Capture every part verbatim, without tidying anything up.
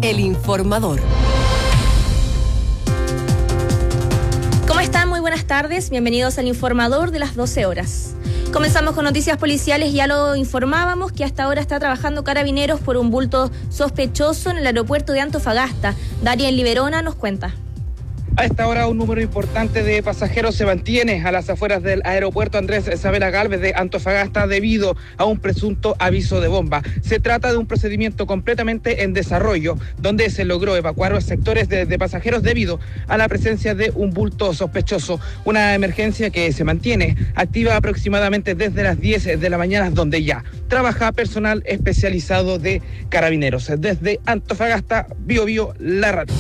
El Informador. ¿Cómo están? Muy buenas tardes. Bienvenidos al Informador de las doce horas. Comenzamos con noticias policiales. Ya lo informábamos que hasta ahora está trabajando Carabineros por un bulto sospechoso en el aeropuerto de Antofagasta. Darien Liberona nos cuenta. A esta hora un número importante de pasajeros se mantiene a las afueras del aeropuerto Andrés Sabela Gálvez de Antofagasta debido a un presunto aviso de bomba. Se trata de un procedimiento completamente en desarrollo, donde se logró evacuar los sectores de, de pasajeros debido a la presencia de un bulto sospechoso. Una emergencia que se mantiene activa aproximadamente desde las diez de la mañana, donde ya trabaja personal especializado de Carabineros. Desde Antofagasta, Bio Bio, la radio.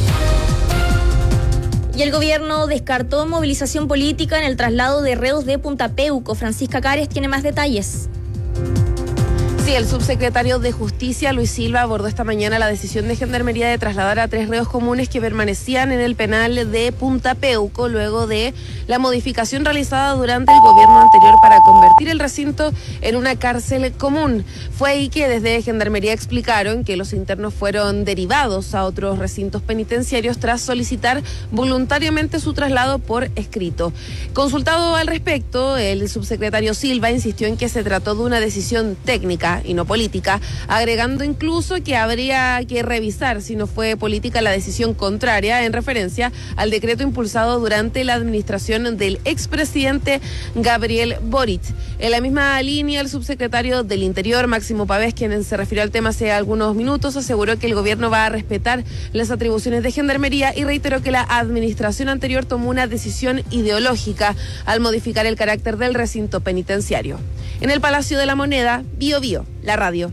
Y el gobierno descartó movilización política en el traslado de reos de Punta Peuco. Francisca Cares tiene más detalles. Sí, el subsecretario de Justicia, Luis Silva, abordó esta mañana la decisión de Gendarmería de trasladar a tres reos comunes que permanecían en el penal de Punta Peuco luego de la modificación realizada durante el gobierno anterior para convertir el recinto en una cárcel común. Fue ahí que desde Gendarmería explicaron que los internos fueron derivados a otros recintos penitenciarios tras solicitar voluntariamente su traslado por escrito. Consultado al respecto, el subsecretario Silva insistió en que se trató de una decisión técnica y no política, agregando incluso que habría que revisar si no fue política la decisión contraria en referencia al decreto impulsado durante la administración del expresidente Gabriel Boric. En la misma línea, el subsecretario del Interior, Máximo Pavés, quien se refirió al tema hace algunos minutos, aseguró que el gobierno va a respetar las atribuciones de Gendarmería y reiteró que la administración anterior tomó una decisión ideológica al modificar el carácter del recinto penitenciario. En el Palacio de la Moneda, Bio Bio, la radio.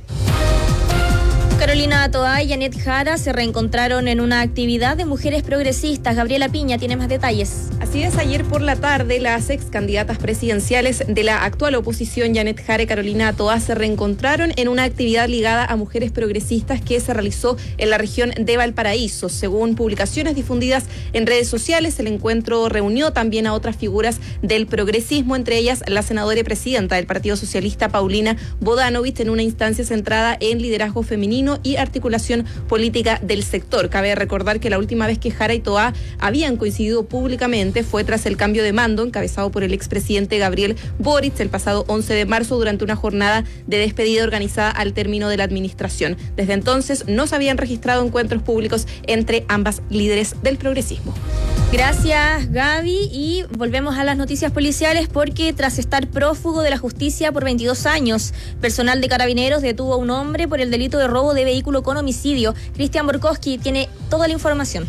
Carolina Toá y Janet Jara se reencontraron en una actividad de mujeres progresistas. Gabriela Piña tiene más detalles. Así es, ayer por la tarde las ex candidatas presidenciales de la actual oposición, Janet Jara y Carolina Toá, se reencontraron en una actividad ligada a mujeres progresistas que se realizó en la región de Valparaíso. Según publicaciones difundidas en redes sociales, el encuentro reunió también a otras figuras del progresismo, entre ellas la senadora y presidenta del Partido Socialista, Paulina Bodanovich, en una instancia centrada en liderazgo femenino y articulación política del sector. Cabe recordar que la última vez que Jara y Toá habían coincidido públicamente fue tras el cambio de mando encabezado por el expresidente Gabriel Boric el pasado once de marzo durante una jornada de despedida organizada al término de la administración. Desde entonces no se habían registrado encuentros públicos entre ambas líderes del progresismo. Gracias, Gaby, y volvemos a las noticias policiales porque tras estar prófugo de la justicia por veintidós años, personal de Carabineros detuvo a un hombre por el delito de robo de vehículo con homicidio. Cristian Borkowski tiene toda la información.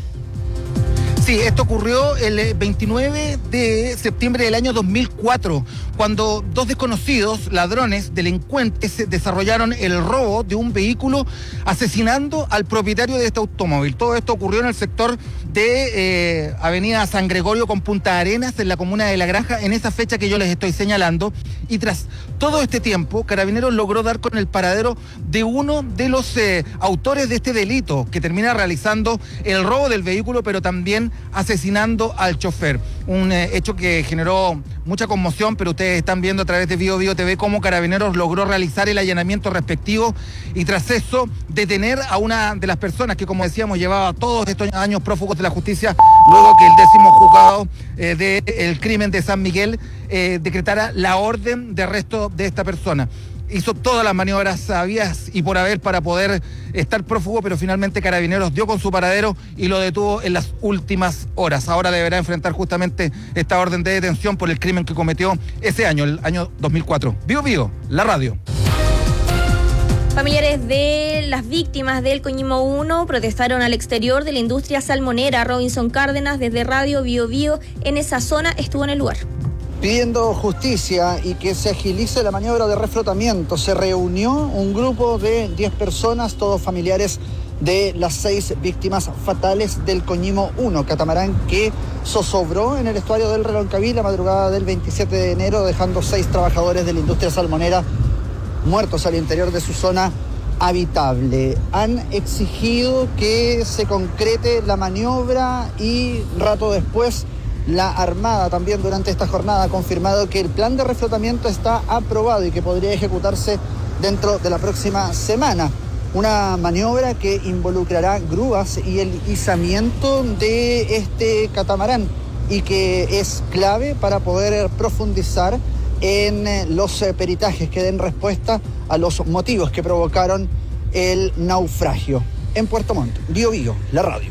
Sí, esto ocurrió el veintinueve de septiembre del año dos mil cuatro, cuando dos desconocidos ladrones delincuentes desarrollaron el robo de un vehículo asesinando al propietario de este automóvil. Todo esto ocurrió en el sector de eh, Avenida San Gregorio con Punta Arenas, en la comuna de La Granja, en esa fecha que yo les estoy señalando. Y tras todo este tiempo, Carabineros logró dar con el paradero de uno de los eh, autores de este delito, que termina realizando el robo del vehículo, pero también asesinando al chofer. Un eh, hecho que generó mucha conmoción, pero ustedes están viendo a través de Bio Bio T V cómo Carabineros logró realizar el allanamiento respectivo y tras eso detener a una de las personas que, como decíamos, llevaba todos estos años prófugos de la justicia, luego que el décimo juzgado eh, del crimen de San Miguel eh, decretara la orden de arresto de esta persona. Hizo todas las maniobras sabias y por haber para poder estar prófugo, pero finalmente Carabineros dio con su paradero y lo detuvo en las últimas horas. Ahora deberá enfrentar justamente esta orden de detención por el crimen que cometió ese año, el año dos mil cuatro. Bio Bio, la radio. Familiares de las víctimas del Coñimo uno protestaron al exterior de la industria salmonera. Robinson Cárdenas, desde Radio Bio Bio, en esa zona, estuvo en el lugar. Pidiendo justicia y que se agilice la maniobra de reflotamiento, se reunió un grupo de diez personas, todos familiares de las seis víctimas fatales del Coñimo uno, catamarán que zozobró en el estuario del Reloncaví la madrugada del veintisiete de enero, dejando seis trabajadores de la industria salmonera muertos al interior de su zona habitable. Han exigido que se concrete la maniobra y rato después la Armada también durante esta jornada ha confirmado que el plan de reflotamiento está aprobado y que podría ejecutarse dentro de la próxima semana. Una maniobra que involucrará grúas y el izamiento de este catamarán y que es clave para poder profundizar en los peritajes que den respuesta a los motivos que provocaron el naufragio. En Puerto Montt, Bio Bio, la radio.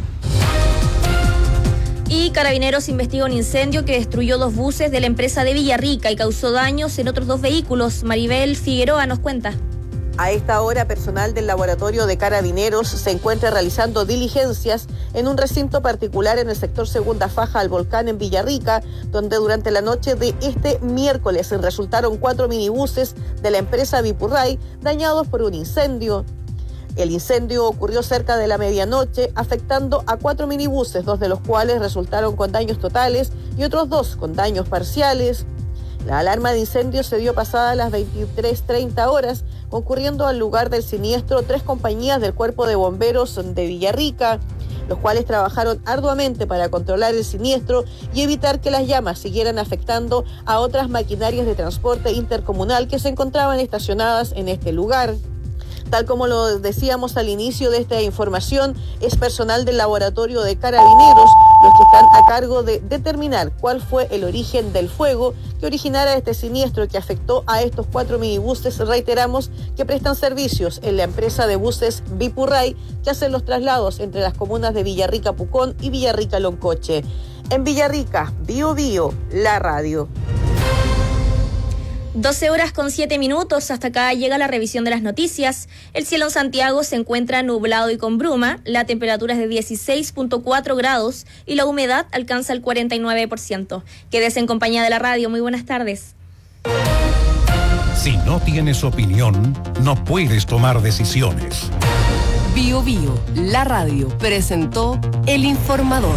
Y Carabineros investiga un incendio que destruyó dos buses de la empresa de Villarrica y causó daños en otros dos vehículos. Maribel Figueroa nos cuenta. A esta hora, personal del laboratorio de Carabineros se encuentra realizando diligencias en un recinto particular en el sector Segunda Faja al Volcán en Villarrica, donde durante la noche de este miércoles resultaron cuatro minibuses de la empresa Vipurray dañados por un incendio. El incendio ocurrió cerca de la medianoche, afectando a cuatro minibuses, dos de los cuales resultaron con daños totales y otros dos con daños parciales. La alarma de incendio se dio pasada las veintitrés treinta horas, concurriendo al lugar del siniestro tres compañías del Cuerpo de Bomberos de Villarrica, los cuales trabajaron arduamente para controlar el siniestro y evitar que las llamas siguieran afectando a otras maquinarias de transporte intercomunal que se encontraban estacionadas en este lugar. Tal como lo decíamos al inicio de esta información, es personal del laboratorio de Carabineros los que están a cargo de determinar cuál fue el origen del fuego que originara este siniestro que afectó a estos cuatro minibuses, reiteramos, que prestan servicios en la empresa de buses Vipurray, que hacen los traslados entre las comunas de Villarrica Pucón y Villarrica Loncoche. En Villarrica, Bio Bio, la radio. doce horas con siete minutos, hasta acá llega la revisión de las noticias. El cielo en Santiago se encuentra nublado y con bruma, la temperatura es de dieciséis punto cuatro grados y la humedad alcanza el cuarenta y nueve por ciento. Quédese en compañía de la radio, muy buenas tardes. Si no tienes opinión, no puedes tomar decisiones. Bio Bio, la radio, presentó El Informador.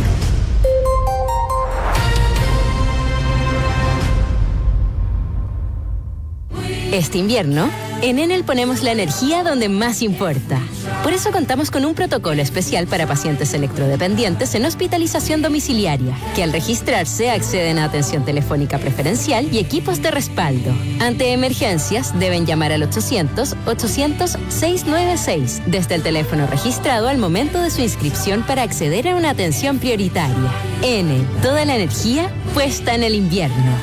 Este invierno, en Enel ponemos la energía donde más importa. Por eso contamos con un protocolo especial para pacientes electrodependientes en hospitalización domiciliaria, que al registrarse acceden a atención telefónica preferencial y equipos de respaldo. Ante emergencias, deben llamar al ochocientos, ochocientos, seiscientos noventa y seis desde el teléfono registrado al momento de su inscripción para acceder a una atención prioritaria. Enel, toda la energía puesta en el invierno.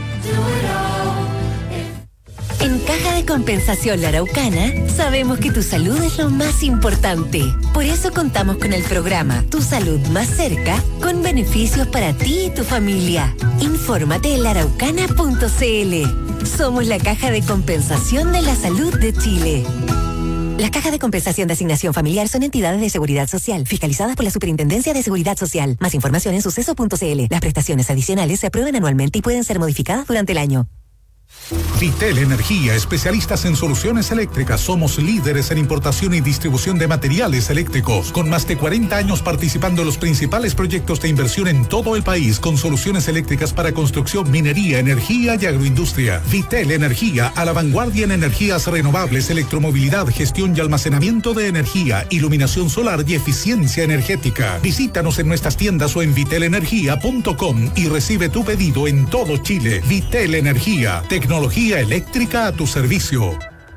En Caja de Compensación La Araucana, sabemos que tu salud es lo más importante. Por eso contamos con el programa Tu Salud Más Cerca, con beneficios para ti y tu familia. Infórmate en la araucana punto c l. Somos la Caja de Compensación de la Salud de Chile. Las cajas de compensación de asignación familiar son entidades de seguridad social, fiscalizadas por la Superintendencia de Seguridad Social. Más información en suceso punto c l. Las prestaciones adicionales se aprueban anualmente y pueden ser modificadas durante el año. Vitel Energía, especialistas en soluciones eléctricas. Somos líderes en importación y distribución de materiales eléctricos, con más de cuarenta años participando en los principales proyectos de inversión en todo el país, con soluciones eléctricas para construcción, minería, energía y agroindustria. Vitel Energía, a la vanguardia en energías renovables, electromovilidad, gestión y almacenamiento de energía, iluminación solar y eficiencia energética. Visítanos en nuestras tiendas o en vitel energía punto com y recibe tu pedido en todo Chile. Vitel Energía, tecnología eléctrica a tu servicio.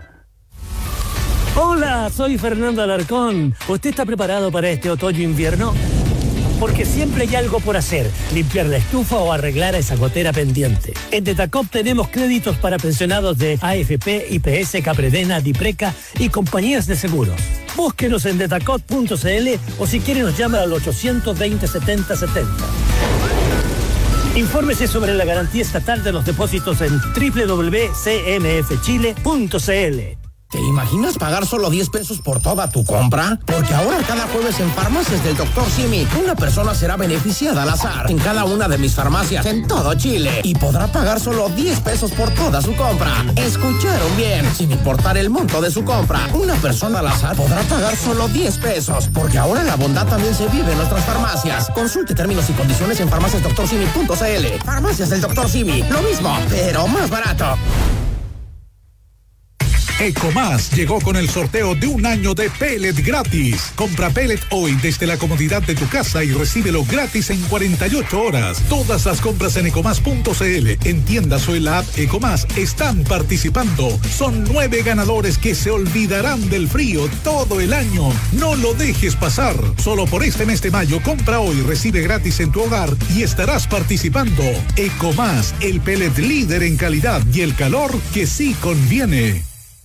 Hola, soy Fernando Alarcón. ¿Usted está preparado para este otoño-invierno? Porque siempre hay algo por hacer, limpiar la estufa o arreglar esa gotera pendiente. En Detacop tenemos créditos para pensionados de A F P, I P S, Capredena, Dipreca y compañías de seguros. Búsquenos en detacop punto c l o si quiere nos llama al ochocientos veinte, setenta setenta. Infórmese sobre la garantía estatal de los depósitos en doble u doble u doble u punto c m f chile punto c l. ¿Te imaginas pagar solo diez pesos por toda tu compra? Porque ahora cada jueves en Farmacias del doctor Simi, una persona será beneficiada al azar en cada una de mis farmacias en todo Chile y podrá pagar solo diez pesos por toda su compra. ¿Escucharon bien? Sin importar el monto de su compra, una persona al azar podrá pagar solo diez pesos, porque ahora la bondad también se vive en nuestras farmacias. Consulte términos y condiciones en farmacias doctor simi punto c l. Farmacias del doctor Simi, lo mismo, pero más barato. Ecomás llegó con el sorteo de un año de pellet gratis. Compra pellet hoy desde la comodidad de tu casa y recíbelo gratis en cuarenta y ocho horas. Todas las compras en ecomás punto cl, en tiendas o en la app Ecomás están participando. Son nueve ganadores que se olvidarán del frío todo el año. No lo dejes pasar. Solo por este mes de mayo, compra hoy, recibe gratis en tu hogar y estarás participando. Ecomás, el pellet líder en calidad y el calor que sí conviene.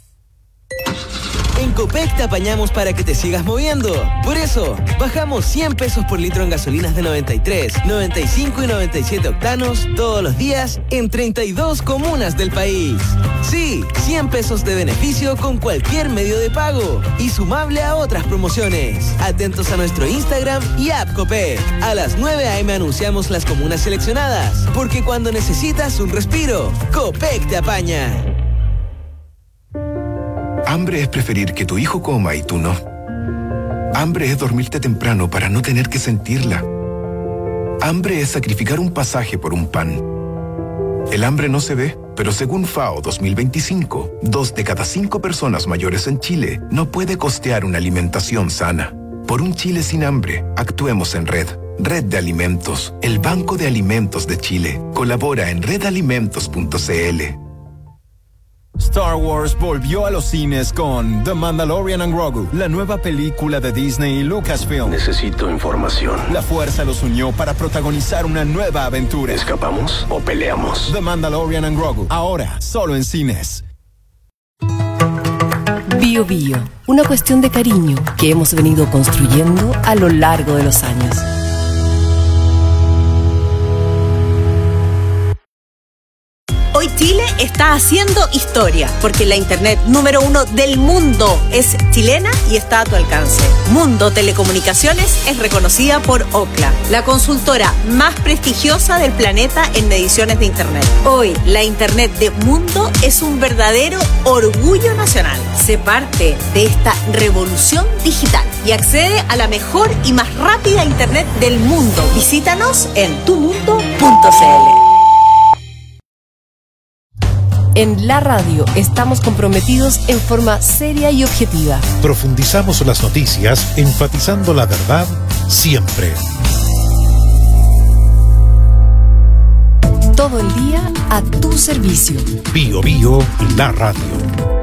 En Copec te apañamos para que te sigas moviendo. Por eso, bajamos cien pesos por litro en gasolinas de noventa y tres, noventa y cinco y noventa y siete octanos todos los días en treinta y dos comunas del país. Sí, cien pesos de beneficio con cualquier medio de pago y sumable a otras promociones. Atentos a nuestro Instagram y app Copec. A las nueve a eme anunciamos las comunas seleccionadas, porque cuando necesitas un respiro, Copec te apaña. Hambre es preferir que tu hijo coma y tú no. Hambre es dormirte temprano para no tener que sentirla. Hambre es sacrificar un pasaje por un pan. El hambre no se ve, pero según FAO dos mil veinticinco, dos de cada cinco personas mayores en Chile no puede costear una alimentación sana. Por un Chile sin hambre, actuemos en red. Red de Alimentos, el Banco de Alimentos de Chile. Colabora en red alimentos punto cl. Star Wars volvió a los cines con The Mandalorian and Grogu, la nueva película de Disney y Lucasfilm. Necesito información. La fuerza los unió para protagonizar una nueva aventura. ¿Escapamos o peleamos? The Mandalorian and Grogu, ahora solo en cines. Bio Bio, una cuestión de cariño que hemos venido construyendo a lo largo de los años. Hoy Chile está haciendo historia, porque la internet número uno del mundo es chilena y está a tu alcance. Mundo Telecomunicaciones es reconocida por Ookla, la consultora más prestigiosa del planeta en mediciones de internet. Hoy, la internet de Mundo es un verdadero orgullo nacional. Sé parte de esta revolución digital y accede a la mejor y más rápida internet del mundo. Visítanos en tu mundo punto cl. En la radio estamos comprometidos en forma seria y objetiva. Profundizamos las noticias, enfatizando la verdad siempre. Todo el día a tu servicio. Bio Bio, la radio.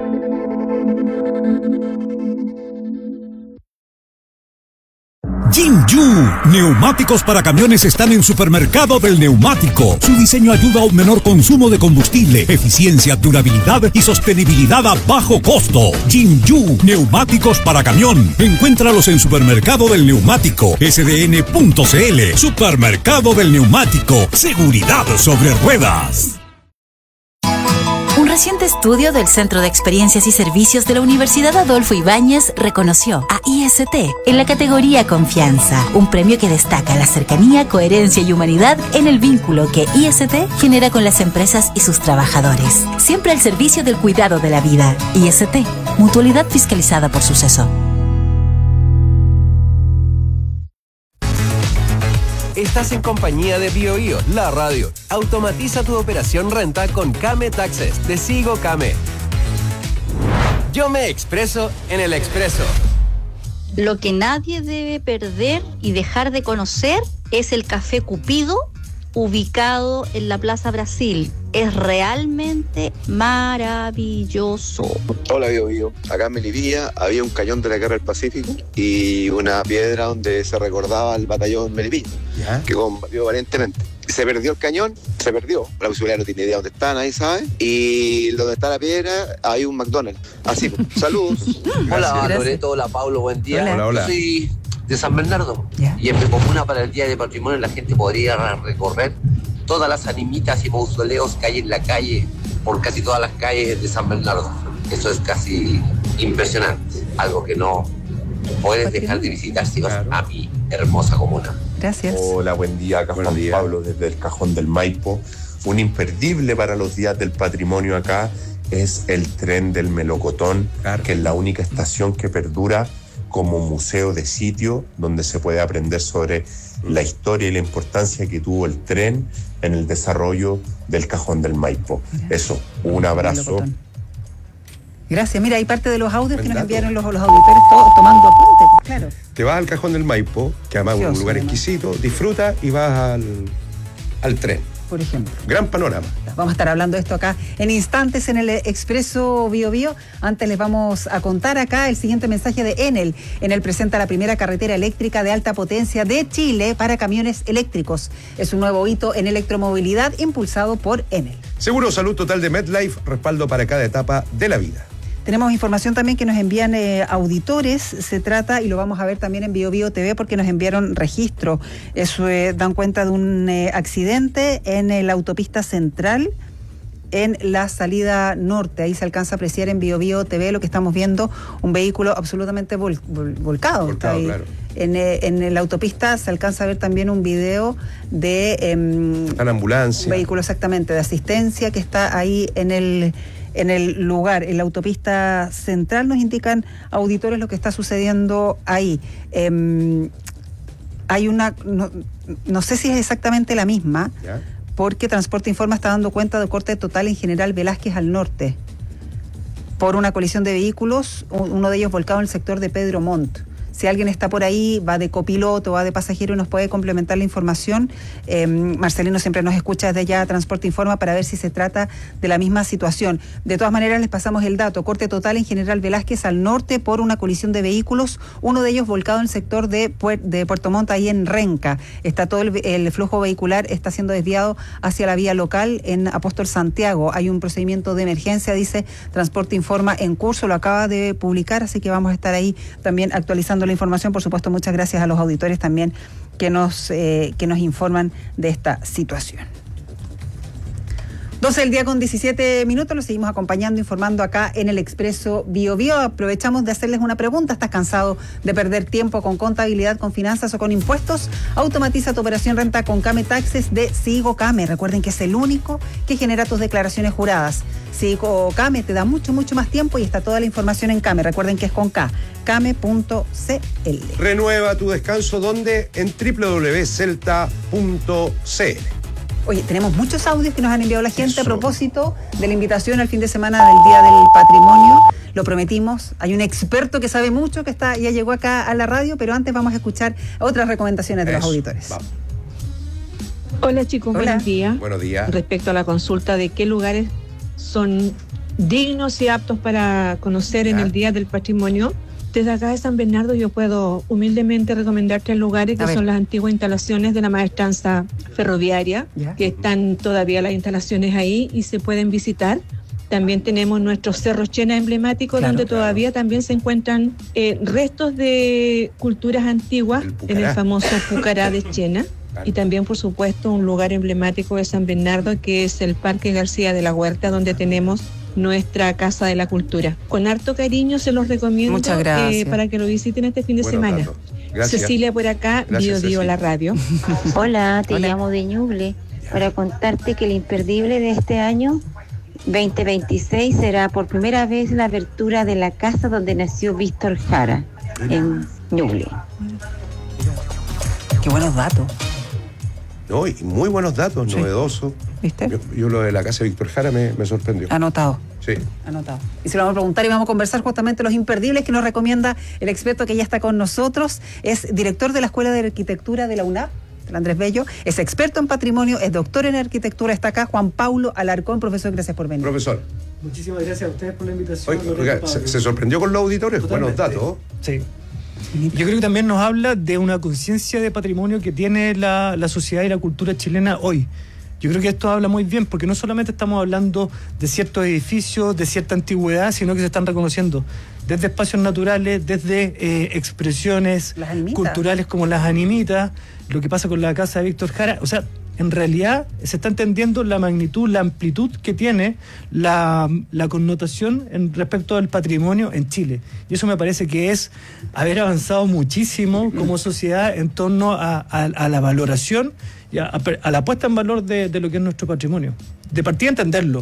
Jinju, neumáticos para camiones están en Supermercado del Neumático. Su diseño ayuda a un menor consumo de combustible, eficiencia, durabilidad y sostenibilidad a bajo costo. Jinju, neumáticos para camión. Encuéntralos en Supermercado del Neumático, S D N punto C L. Supermercado del Neumático, seguridad sobre ruedas. Un reciente estudio del Centro de Experiencias y Servicios de la Universidad Adolfo Ibáñez reconoció a I S T en la categoría Confianza, un premio que destaca la cercanía, coherencia y humanidad en el vínculo que I S T genera con las empresas y sus trabajadores, siempre al servicio del cuidado de la vida. I S T, mutualidad fiscalizada por Suceso. Estás en compañía de Bio Bio, la radio. Automatiza tu operación renta con Kame Taxes de Sigo Kame. Yo me expreso en el expreso. Lo que nadie debe perder y dejar de conocer es el Café Cupido, ubicado en la Plaza Brasil. Es realmente maravilloso. Hola Bio Bio, acá en Melipilla había un cañón de la Guerra del Pacífico y una piedra donde se recordaba el batallón Melipilla, ¿ya?, que combatió valientemente. Se perdió el cañón, se perdió. La posibilidad no tiene idea dónde está, nadie sabe. Y donde está la piedra hay un McDonald's. Así, pues, saludos. Hola Loreto, hola Pablo, buen día. Hola, hola. Yo soy de San Bernardo, yeah. Y en mi comuna para el Día de Patrimonio la gente podría recorrer todas las animitas y mausoleos que hay en la calle, por casi todas las calles de San Bernardo. Eso es casi impresionante, algo que no puedes dejar de visitar si vas a mi hermosa comuna. Gracias. Hola, buen día, acá Juan Pablo desde el Cajón del Maipo. Un imperdible para los días del patrimonio acá es el tren del Melocotón, claro, que es la única estación que perdura como museo de sitio donde se puede aprender sobre la historia y la importancia que tuvo el tren en el desarrollo del Cajón del Maipo. Mira. Eso, un abrazo. Gracias. Mira, hay parte de los audios Buen que nos dato. enviaron los, los auditores, todos tomando apuntes, pues, claro. Te vas al Cajón del Maipo, que además es un Precioso, lugar además. exquisito, disfruta y vas al, al tren. Por ejemplo. Gran panorama. Vamos a estar hablando de esto acá en instantes en el Expreso Bio Bio. Antes les vamos a contar acá el siguiente mensaje de Enel. Enel presenta la primera carretera eléctrica de alta potencia de Chile para camiones eléctricos. Es un nuevo hito en electromovilidad impulsado por Enel. Seguro Salud Total de MedLife, respaldo para cada etapa de la vida. Tenemos información también que nos envían eh, auditores, se trata, y lo vamos a ver también en Bio Bio T V porque nos enviaron registro. Eso eh, dan cuenta de un eh, accidente en eh, la autopista central, en la salida norte. Ahí se alcanza a apreciar en Bio Bio T V lo que estamos viendo, un vehículo absolutamente vol, vol, volcado. Volcado, ahí. claro. En, eh, en la autopista se alcanza a ver también un video de... Eh, Una ambulancia. Un vehículo exactamente, de asistencia que está ahí en el... En el lugar, en la autopista central, nos indican auditores lo que está sucediendo ahí. Eh, hay una, no, no sé si es exactamente la misma, ¿Ya? porque Transporte Informa está dando cuenta de corte total en General Velázquez al norte, por una colisión de vehículos, uno de ellos volcado en el sector de Pedro Montt. Si alguien está por ahí, va de copiloto, va de pasajero y nos puede complementar la información, eh, Marcelino siempre nos escucha desde ya Transporte Informa para ver si se trata de la misma situación. De todas maneras, les pasamos el dato. Corte total en General Velázquez al norte por una colisión de vehículos, uno de ellos volcado en el sector de, Puer- de Puerto Montt, ahí en Renca. Está todo el, el flujo vehicular, está siendo desviado hacia la vía local en Apóstol Santiago. Hay un procedimiento de emergencia, dice Transporte Informa, en curso, lo acaba de publicar, así que vamos a estar ahí también actualizando la información. Por supuesto, muchas gracias a los auditores también que nos, eh, que nos informan de esta situación. doce del día con diecisiete minutos, los seguimos acompañando, informando acá en el Expreso Bio Bio. Aprovechamos de hacerles una pregunta. ¿Estás cansado de perder tiempo con contabilidad, con finanzas o con impuestos? Automatiza tu operación renta con Came Taxes de Sigo Came. Recuerden que es el único que genera tus declaraciones juradas. Sigo Came te da mucho, mucho más tiempo y está toda la información en Came. Recuerden que es con K, came punto c l. Renueva tu descanso, ¿dónde? En doble u doble u doble u punto celta punto c l. Oye, tenemos muchos audios que nos han enviado la gente. Eso. A propósito de la invitación al fin de semana del Día del Patrimonio. Lo prometimos. Hay un experto que sabe mucho que está ya llegó acá a la radio, pero antes vamos a escuchar otras recomendaciones de Eso. los auditores. Vamos. Hola chicos, Hola. buenos días. Buenos días. Respecto a la consulta de qué lugares son dignos y aptos para conocer en Ya. el Día del Patrimonio, desde acá de San Bernardo yo puedo humildemente recomendar tres lugares que son las antiguas instalaciones de la maestranza ferroviaria, Ya. que están todavía las instalaciones ahí y se pueden visitar. También tenemos nuestro Cerro Chena emblemático, Claro, donde claro. todavía también se encuentran eh, restos de culturas antiguas en el famoso Pucará de Chena. Y también, por supuesto, un lugar emblemático de San Bernardo, que es el Parque García de la Huerta, donde tenemos nuestra Casa de la Cultura. Con harto cariño se los recomiendo. Muchas gracias. eh, para que lo visiten este fin de Buenos semana. datos. Gracias. Cecilia por acá, Gracias, Bio Bio Ceci. la radio. Hola, te Hola. llamo de Ñuble para contarte que el imperdible de este año veinte veintiséis será por primera vez la apertura de la casa donde nació Víctor Jara, en Ñuble. Qué buenos datos. No, y muy buenos datos, Sí. novedosos. ¿Viste? Yo, yo lo de la casa de Víctor Jara me, me sorprendió. Anotado. Sí. Anotado. Y se lo vamos a preguntar y vamos a conversar justamente los imperdibles que nos recomienda el experto que ya está con nosotros. Es director de la Escuela de Arquitectura de la UNAP, el Andrés Bello. Es experto en patrimonio, es doctor en arquitectura. Está acá Juan Paulo Alarcón. Profesor, gracias por venir. Profesor. Muchísimas gracias a ustedes por la invitación. Oiga, oiga, se, se sorprendió con los auditores. Totalmente. Buenos datos. Sí. Yo creo que también nos habla de una conciencia de patrimonio que tiene la, la sociedad y la cultura chilena hoy. Yo creo que esto habla muy bien, porque no solamente estamos hablando de ciertos edificios, de cierta antigüedad, sino que se están reconociendo desde espacios naturales, desde eh, expresiones culturales como las animitas, lo que pasa con la casa de Víctor Jara. O sea, en realidad se está entendiendo la magnitud, la amplitud que tiene la, la connotación en respecto al patrimonio en Chile. Y eso me parece que es haber avanzado muchísimo como sociedad en torno a, a, a la valoración y a, a la puesta en valor de, de lo que es nuestro patrimonio. De partida entenderlo,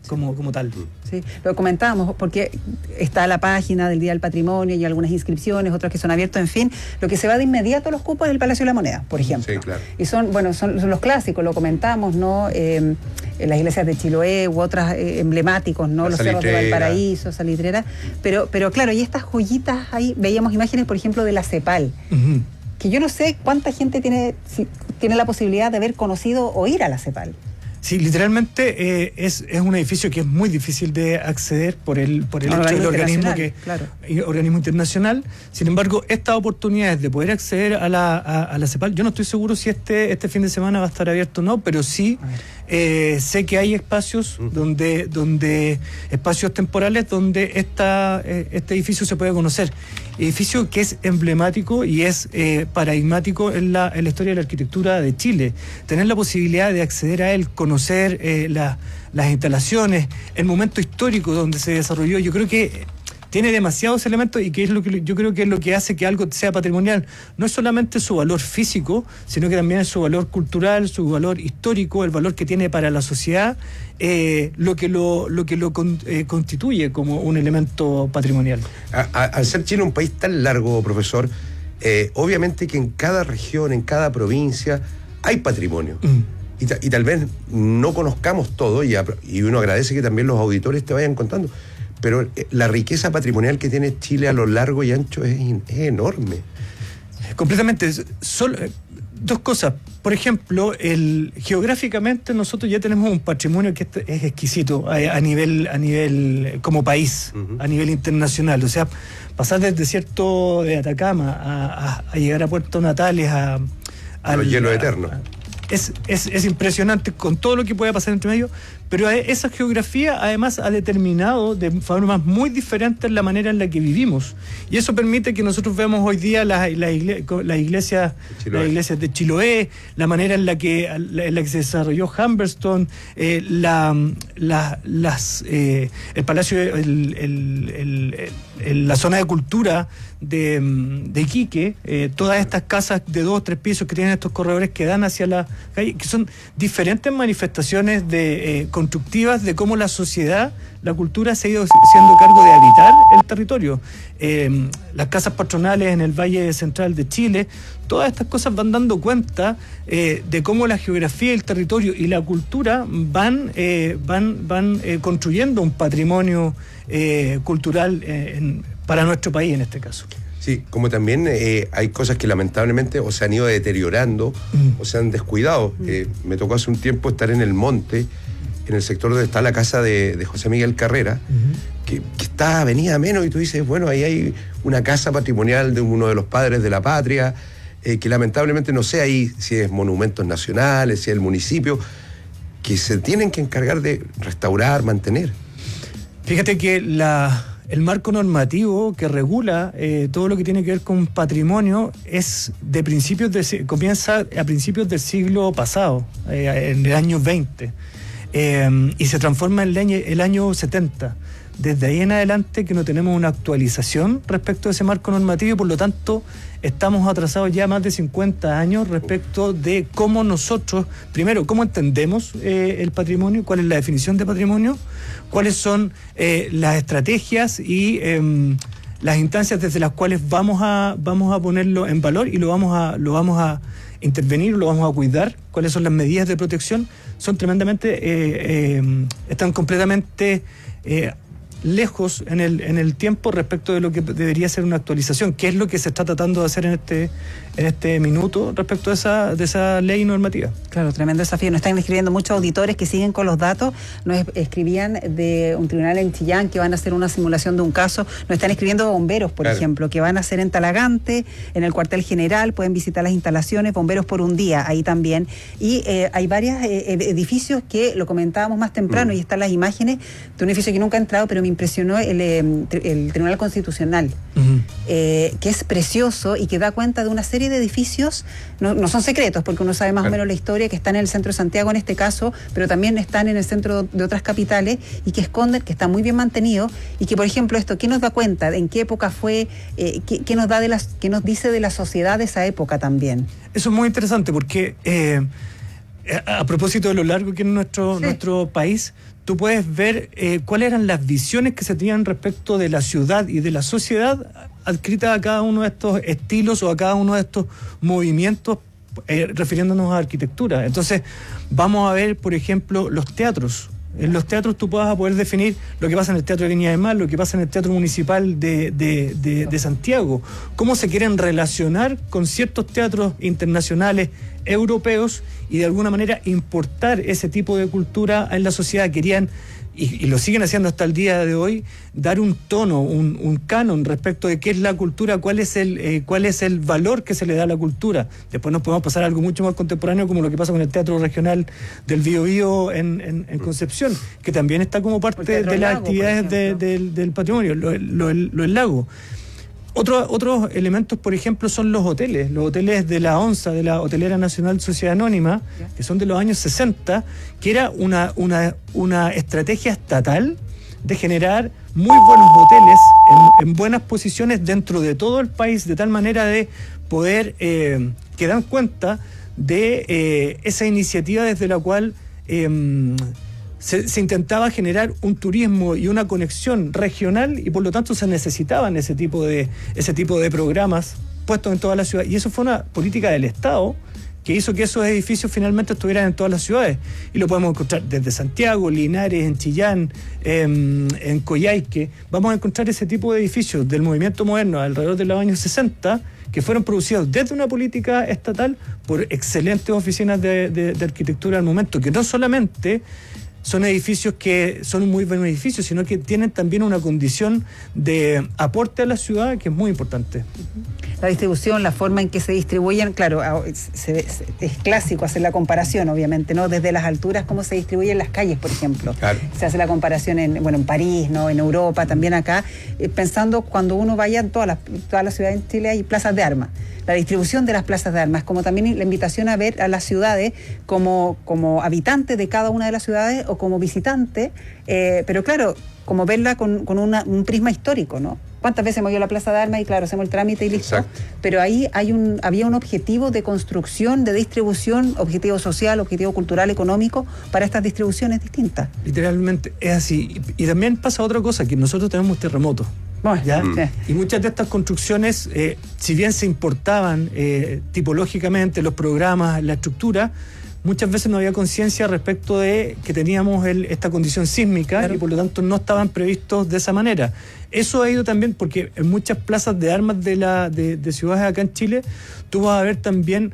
como, como tal. Sí, lo comentábamos porque está la página del Día del Patrimonio y algunas inscripciones, otras que son abiertas, en fin. Lo que se va de inmediato a los cupos es el Palacio de la Moneda, por ejemplo. Sí, claro. Y son, bueno, son, son los clásicos, lo comentamos, ¿no? Eh, en las iglesias de Chiloé u otras eh, emblemáticos, ¿no? La los cerros de Salitrera. Valparaíso, Salitrera. Pero, pero claro, y estas joyitas ahí, veíamos imágenes, por ejemplo, de la CEPAL. Uh-huh. Que yo no sé cuánta gente tiene, si, tiene la posibilidad de haber conocido o ir a la CEPAL. Sí, literalmente eh, es, es un edificio que es muy difícil de acceder por el, por el hecho del organismo, que, claro. organismo internacional. Sin embargo, estas oportunidades de poder acceder a la, a, a la CEPAL, yo no estoy seguro si este, este fin de semana va a estar abierto o no, pero sí eh, sé que hay espacios uh-huh. donde, donde espacios temporales donde esta, eh, este edificio se puede conocer. Edificio que es emblemático y es eh, paradigmático en la, en la historia de la arquitectura de Chile. Tener la posibilidad de acceder a él, conocer eh, la, las instalaciones, el momento histórico donde se desarrolló, yo creo que tiene demasiados elementos y que es lo que yo creo que es lo que hace que algo sea patrimonial. No es solamente su valor físico, sino que también es su valor cultural, su valor histórico, el valor que tiene para la sociedad, eh, lo que lo, lo que lo con, eh, constituye como un elemento patrimonial. A, a, al ser Chile un país tan largo, profesor, eh, obviamente que en cada región, en cada provincia, hay patrimonio. Mm. Y, ta, y tal vez no conozcamos todo, y, a, y uno agradece que también los auditores te vayan contando. Pero la riqueza patrimonial que tiene Chile a lo largo y ancho es, es enorme. Completamente. Solo, dos cosas. Por ejemplo, el, geográficamente nosotros ya tenemos un patrimonio que es exquisito a, a nivel, a nivel como país, uh-huh. a nivel internacional. O sea, pasar del desierto de Atacama a, a, a llegar a Puerto Natales, a, a los hielos eternos. Es, es, es impresionante con todo lo que puede pasar entre medio, pero esa geografía además ha determinado de formas muy diferentes la manera en la que vivimos, y eso permite que nosotros veamos hoy día las la igle, la iglesias la iglesias de Chiloé, la manera en la que, en la que se desarrolló Humberstone, eh, la, la, las, eh, el palacio, el, el, el, el, la zona de cultura de, de Iquique, eh, todas estas casas de dos o tres pisos que tienen estos corredores que dan hacia la calle, que son diferentes manifestaciones de eh, constructivas de cómo la sociedad, la cultura se ha ido haciendo cargo de habitar el territorio. Eh, las casas patronales en el Valle Central de Chile, todas estas cosas van dando cuenta eh, de cómo la geografía, el territorio y la cultura van, eh, van, van eh, construyendo un patrimonio eh, cultural eh, en, para nuestro país en este caso. Sí, como también eh, hay cosas que lamentablemente o se han ido deteriorando mm. o se han descuidado. Mm. Eh, me tocó hace un tiempo estar en el monte, en el sector donde está la casa de, de José Miguel Carrera, uh-huh. que, que está avenida menos, y tú dices, bueno, ahí hay una casa patrimonial de uno de los padres de la patria, eh, que lamentablemente no sé ahí si es monumentos nacionales, si es el municipio, que se tienen que encargar de restaurar, mantener. Fíjate que la... El marco normativo que regula eh, todo lo que tiene que ver con patrimonio es de principios de, comienza a principios del siglo pasado, eh, en el año veinte, eh, y se transforma en el año, el año setenta. Desde ahí en adelante que no tenemos una actualización respecto a ese marco normativo, y por lo tanto estamos atrasados ya más de cincuenta años respecto de cómo nosotros, primero, cómo entendemos eh, el patrimonio, cuál es la definición de patrimonio, cuáles son eh, las estrategias y eh, las instancias desde las cuales vamos a vamos a ponerlo en valor y lo vamos a lo vamos a intervenir, lo vamos a cuidar, cuáles son las medidas de protección. Son tremendamente eh, eh, están completamente eh, lejos en el en el tiempo respecto de lo que debería ser una actualización, que es lo que se está tratando de hacer en este en este minuto respecto de esa de esa ley normativa. Claro, tremendo desafío. Nos están escribiendo muchos auditores que siguen con los datos. Nos escribían de un tribunal en Chillán que van a hacer una simulación de un caso. Nos están escribiendo bomberos, por claro. ejemplo, que van a hacer en Talagante, en el cuartel general. Pueden visitar las instalaciones, bomberos por un día, ahí también. Y eh, hay varios eh, edificios que lo comentábamos más temprano, mm. y están las imágenes de un edificio que nunca ha entrado, pero me impresionó el, eh, el Tribunal Constitucional, uh-huh. eh, que es precioso y que da cuenta de una serie de edificios, no, no son secretos porque uno sabe más claro. o menos la historia, que están en el centro de Santiago en este caso, pero también están en el centro de otras capitales, y que esconden, que está muy bien mantenido, y que, por ejemplo, esto, ¿qué nos da cuenta? ¿En qué época fue? Eh, ¿qué, qué nos da de las, qué nos dice de la sociedad de esa época también? Eso es muy interesante porque eh, a, a propósito de lo largo que es nuestro, sí. nuestro país, tú puedes ver eh, cuáles eran las visiones que se tenían respecto de la ciudad y de la sociedad adscritas a cada uno de estos estilos o a cada uno de estos movimientos, eh, refiriéndonos a arquitectura. Entonces, vamos a ver, por ejemplo, los teatros. En los teatros tú vas a poder definir lo que pasa en el Teatro de Viña del Mar, lo que pasa en el Teatro Municipal de, de, de, de Santiago, cómo se quieren relacionar con ciertos teatros internacionales europeos y de alguna manera importar ese tipo de cultura en la sociedad. Querían, y, y lo siguen haciendo hasta el día de hoy, dar un tono, un, un canon respecto de qué es la cultura, cuál es el eh, cuál es el valor que se le da a la cultura. Después nos podemos pasar a algo mucho más contemporáneo, como lo que pasa con el Teatro Regional del Biobío en, en, en Concepción, que también está como parte de las actividades de, de, del patrimonio, lo, lo, lo el lago. Otro, otros elementos, por ejemplo, son los hoteles, los hoteles de la ONSA, de la Hotelera Nacional Sociedad Anónima, que son de los años sesenta, que era una, una, una estrategia estatal de generar muy buenos hoteles en, en buenas posiciones dentro de todo el país, de tal manera de poder eh, que dan cuenta de eh, esa iniciativa desde la cual eh, Se, se intentaba generar un turismo y una conexión regional, y por lo tanto se necesitaban ese tipo de ese tipo de programas puestos en toda la ciudad, y eso fue una política del Estado que hizo que esos edificios finalmente estuvieran en todas las ciudades, y lo podemos encontrar desde Santiago, Linares, en Chillán, en, en Coyhaique. Vamos a encontrar ese tipo de edificios del movimiento moderno alrededor de los años sesenta que fueron producidos desde una política estatal por excelentes oficinas de, de, de arquitectura al momento, que no solamente son edificios que son un muy buen edificio, sino que tienen también una condición de aporte a la ciudad que es muy importante. La distribución, la forma en que se distribuyen, claro, se, se, es clásico hacer la comparación, obviamente, ¿no? Desde las alturas, cómo se distribuyen las calles, por ejemplo. Claro. Se hace la comparación en, bueno, en París, ¿no? En Europa, también acá, eh, pensando cuando uno vaya en todas las, todas las ciudades en Chile hay plazas de armas. La distribución de las plazas de armas, como también la invitación a ver a las ciudades como, como habitantes de cada una de las ciudades o como visitante, eh, pero claro, como verla con, con una, un prisma histórico, ¿no? ¿Cuántas veces hemos ido a la Plaza de Armas y claro, hacemos el trámite y listo? Exacto. Pero ahí hay un, había un objetivo de construcción, de distribución, objetivo social, objetivo cultural, económico, para estas distribuciones distintas. Literalmente es así. Y, y también pasa otra cosa, que nosotros tenemos terremotos. Bueno, ¿ya? Mm. Y muchas de estas construcciones, eh, si bien se importaban eh, tipológicamente los programas, la estructura, muchas veces no había conciencia respecto de que teníamos el, esta condición sísmica, claro, y por lo tanto no estaban previstos de esa manera. Eso ha ido también porque en muchas plazas de armas de, la, de, de ciudades acá en Chile, tú vas a ver también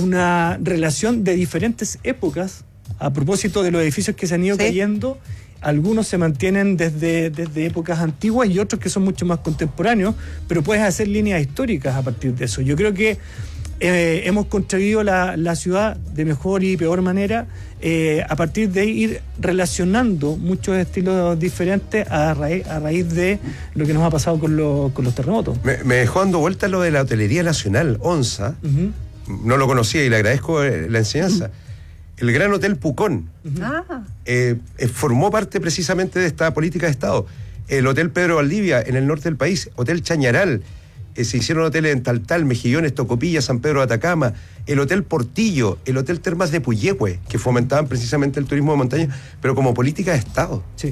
una relación de diferentes épocas a propósito de los edificios que se han ido ¿sí? cayendo. Algunos se mantienen desde, desde épocas antiguas y otros que son mucho más contemporáneos, pero puedes hacer líneas históricas a partir de eso. Yo creo que eh, hemos construido la, la ciudad de mejor y peor manera eh, a partir de ir relacionando muchos estilos diferentes a raíz, a raíz de lo que nos ha pasado con, lo, con los terremotos. Me, me dejó dando vuelta lo de la Hotelería Nacional, ONSA. Uh-huh. No lo conocía y le agradezco la enseñanza. Uh-huh. El Gran Hotel Pucón uh-huh. eh, eh, formó parte precisamente de esta política de Estado. El Hotel Pedro Valdivia, en el norte del país, Hotel Chañaral, eh, se hicieron hoteles en Taltal, Mejillones, Tocopilla, San Pedro de Atacama, el Hotel Portillo, el Hotel Termas de Puyehue, que fomentaban precisamente el turismo de montaña, pero como política de Estado. Sí.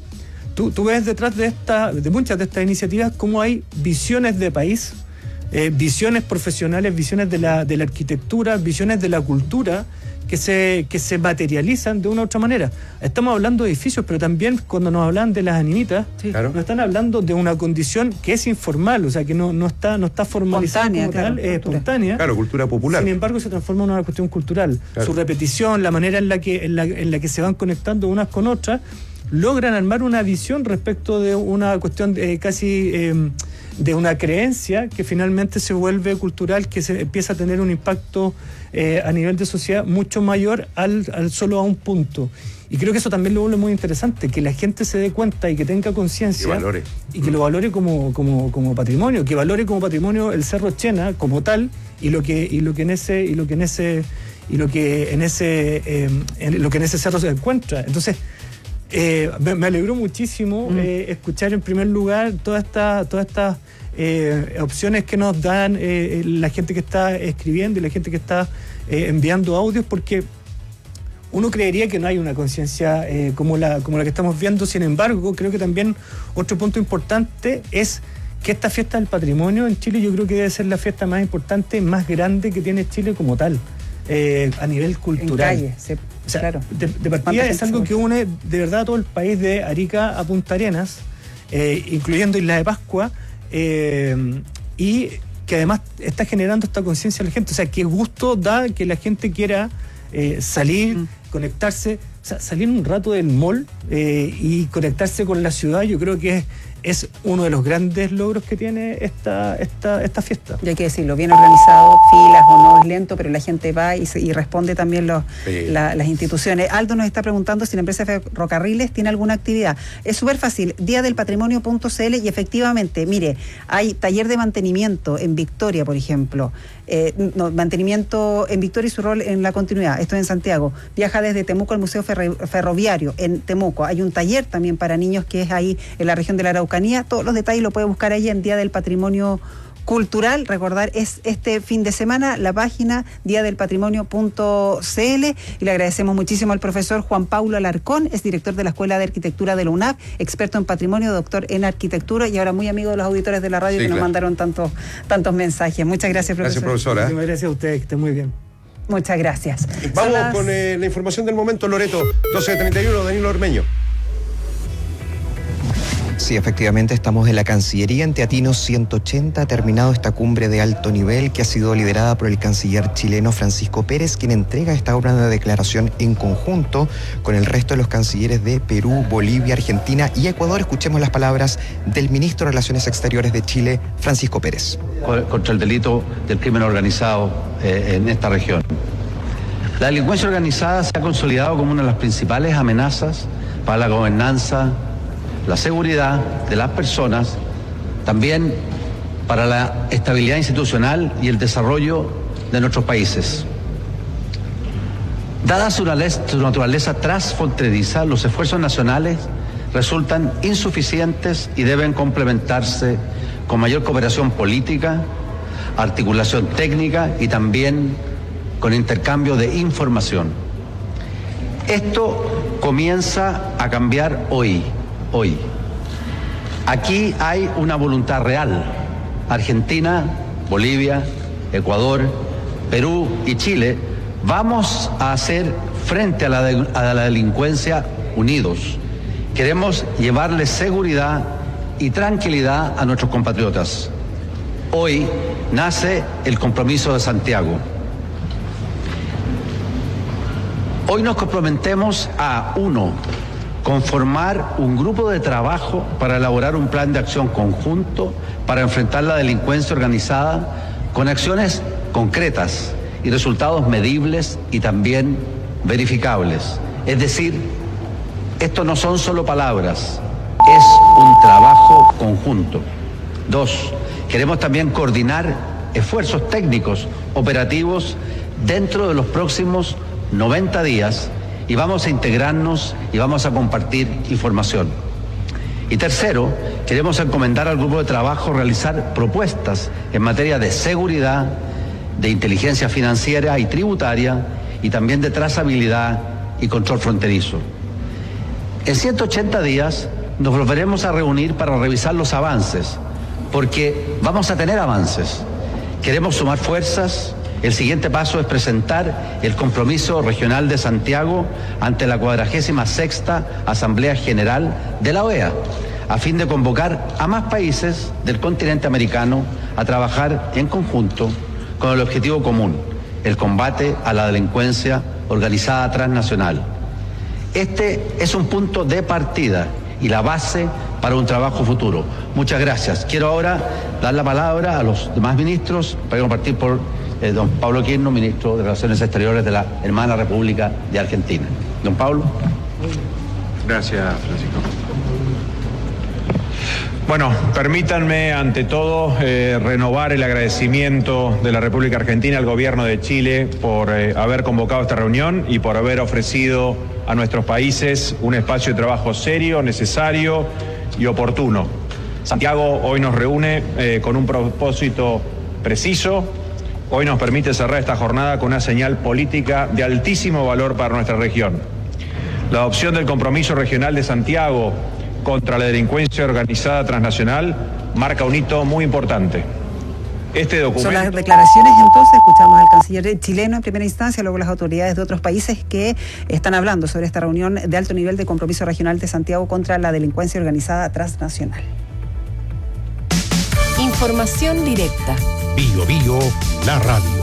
Tú, tú ves detrás de, esta, de muchas de estas iniciativas cómo hay visiones de país, eh, visiones profesionales, visiones de la, de la arquitectura, visiones de la cultura, que se, que se materializan de una u otra manera. Estamos hablando de edificios, pero también cuando nos hablan de las animitas, sí, claro, nos están hablando de una condición que es informal, o sea, que no, no está, no está formalizada como claro, tal, es espontánea. Claro, cultura popular. Sin embargo, se transforma en una cuestión cultural. Claro. Su repetición, la manera en la que, en la, en la que se van conectando unas con otras, logran armar una visión respecto de una cuestión de, casi eh, de una creencia que finalmente se vuelve cultural, que se empieza a tener un impacto eh, a nivel de sociedad mucho mayor al, al solo a un punto. Y creo que eso también lo vuelve muy interesante, que la gente se dé cuenta y que tenga conciencia y que lo valore como, como, como patrimonio, que valore como patrimonio el Cerro Chena como tal y lo que y lo que en ese y lo que en ese y lo que en ese eh, en lo que en ese cerro se encuentra. Entonces eh, me, me alegró muchísimo mm. eh, escuchar en primer lugar todas estas todas estas eh, opciones que nos dan eh, la gente que está escribiendo y la gente que está eh, enviando audios, porque uno creería que no hay una conciencia eh, como, la, como la que estamos viendo. Sin embargo, creo que también otro punto importante es que esta fiesta del patrimonio en Chile yo creo que debe ser la fiesta más importante, más grande que tiene Chile como tal, eh, a nivel cultural. En calle, sí, o sea, claro. De, de partida es algo que une de verdad a todo el país, de Arica a Punta Arenas, eh, incluyendo Isla de Pascua, eh, y que además está generando esta conciencia en la gente. O sea, qué gusto da que la gente quiera eh, salir, mm. conectarse, o sea, salir un rato del mall eh, y conectarse con la ciudad. Yo creo que es, es uno de los grandes logros que tiene esta, esta, esta fiesta. Y hay que decirlo, bien organizado, filas o no, es lento, pero la gente va y, se, y responde también los, sí. la, las instituciones. Aldo nos está preguntando si la empresa de ferrocarriles tiene alguna actividad. Es súper fácil, día del patrimonio punto c l, y efectivamente, mire, hay taller de mantenimiento en Victoria, por ejemplo. Eh, no, mantenimiento en Victoria y su rol en la continuidad. Esto es en Santiago. Viaja desde Temuco al Museo Ferri- Ferroviario en Temuco. Hay un taller también para niños que es ahí en la región de la Araucanía. Todos los detalles lo puede buscar ahí en Día del Patrimonio Cultural. Recordar, es este fin de semana la página día del patrimonio punto c l, y le agradecemos muchísimo al profesor Juan Paulo Alarcón, es director de la Escuela de Arquitectura de la U N A P, experto en patrimonio, doctor en arquitectura y ahora muy amigo de los auditores de la radio, sí, que claro. nos mandaron tantos, tantos mensajes. Muchas gracias, profesor. Gracias, profesora. Muchísimas gracias a ustedes, que estén muy bien. Muchas gracias. Vamos las... con eh, la información del momento, Loreto. doce treinta y uno, Danilo Ormeño. Sí, efectivamente, estamos en la Cancillería en Teatinos ciento ochenta. Ha terminado esta cumbre de alto nivel que ha sido liderada por el canciller chileno Francisco Pérez, quien entrega esta obra de declaración en conjunto con el resto de los cancilleres de Perú, Bolivia, Argentina y Ecuador. Escuchemos las palabras del ministro de Relaciones Exteriores de Chile, Francisco Pérez. Contra el delito del crimen organizado eh, en esta región. La delincuencia organizada se ha consolidado como una de las principales amenazas para la gobernanza, la seguridad de las personas, también para la estabilidad institucional y el desarrollo de nuestros países. Dada su naturaleza transfronteriza, los esfuerzos nacionales resultan insuficientes y deben complementarse con mayor cooperación política, articulación técnica y también con intercambio de información. Esto comienza a cambiar hoy. Hoy. Aquí hay una voluntad real. Argentina, Bolivia, Ecuador, Perú y Chile vamos a hacer frente a la, de, a la delincuencia unidos. Queremos llevarles seguridad y tranquilidad a nuestros compatriotas. Hoy nace el compromiso de Santiago. Hoy nos comprometemos a, uno, conformar un grupo de trabajo para elaborar un plan de acción conjunto para enfrentar la delincuencia organizada con acciones concretas y resultados medibles y también verificables. Es decir, esto no son solo palabras, es un trabajo conjunto. Dos, queremos también coordinar esfuerzos técnicos, operativos, dentro de los próximos noventa días, y vamos a integrarnos y vamos a compartir información. Y tercero, queremos encomendar al grupo de trabajo realizar propuestas en materia de seguridad, de inteligencia financiera y tributaria, y también de trazabilidad y control fronterizo. En ciento ochenta días nos volveremos a reunir para revisar los avances, porque vamos a tener avances. Queremos sumar fuerzas. El siguiente paso es presentar el compromiso regional de Santiago ante la cuadragésima sexta Asamblea General de la O E A, a fin de convocar a más países del continente americano a trabajar en conjunto con el objetivo común, el combate a la delincuencia organizada transnacional. Este es un punto de partida y la base para un trabajo futuro. Muchas gracias. Quiero ahora dar la palabra a los demás ministros para compartir por Eh, don Pablo Quirno, ministro de Relaciones Exteriores de la hermana República de Argentina. Don Pablo. Gracias, Francisco. Bueno, permítanme ante todo eh, renovar el agradecimiento de la República Argentina al gobierno de Chile por eh, haber convocado esta reunión y por haber ofrecido a nuestros países un espacio de trabajo serio, necesario y oportuno. Santiago hoy nos reúne eh, con un propósito preciso hoy nos permite cerrar esta jornada con una señal política de altísimo valor para nuestra región. La adopción del compromiso regional de Santiago contra la delincuencia organizada transnacional marca un hito muy importante. Este documento... Son las declaraciones, entonces, escuchamos al canciller chileno en primera instancia, luego las autoridades de otros países que están hablando sobre esta reunión de alto nivel de compromiso regional de Santiago contra la delincuencia organizada transnacional. Información directa. Bio Bio, la radio.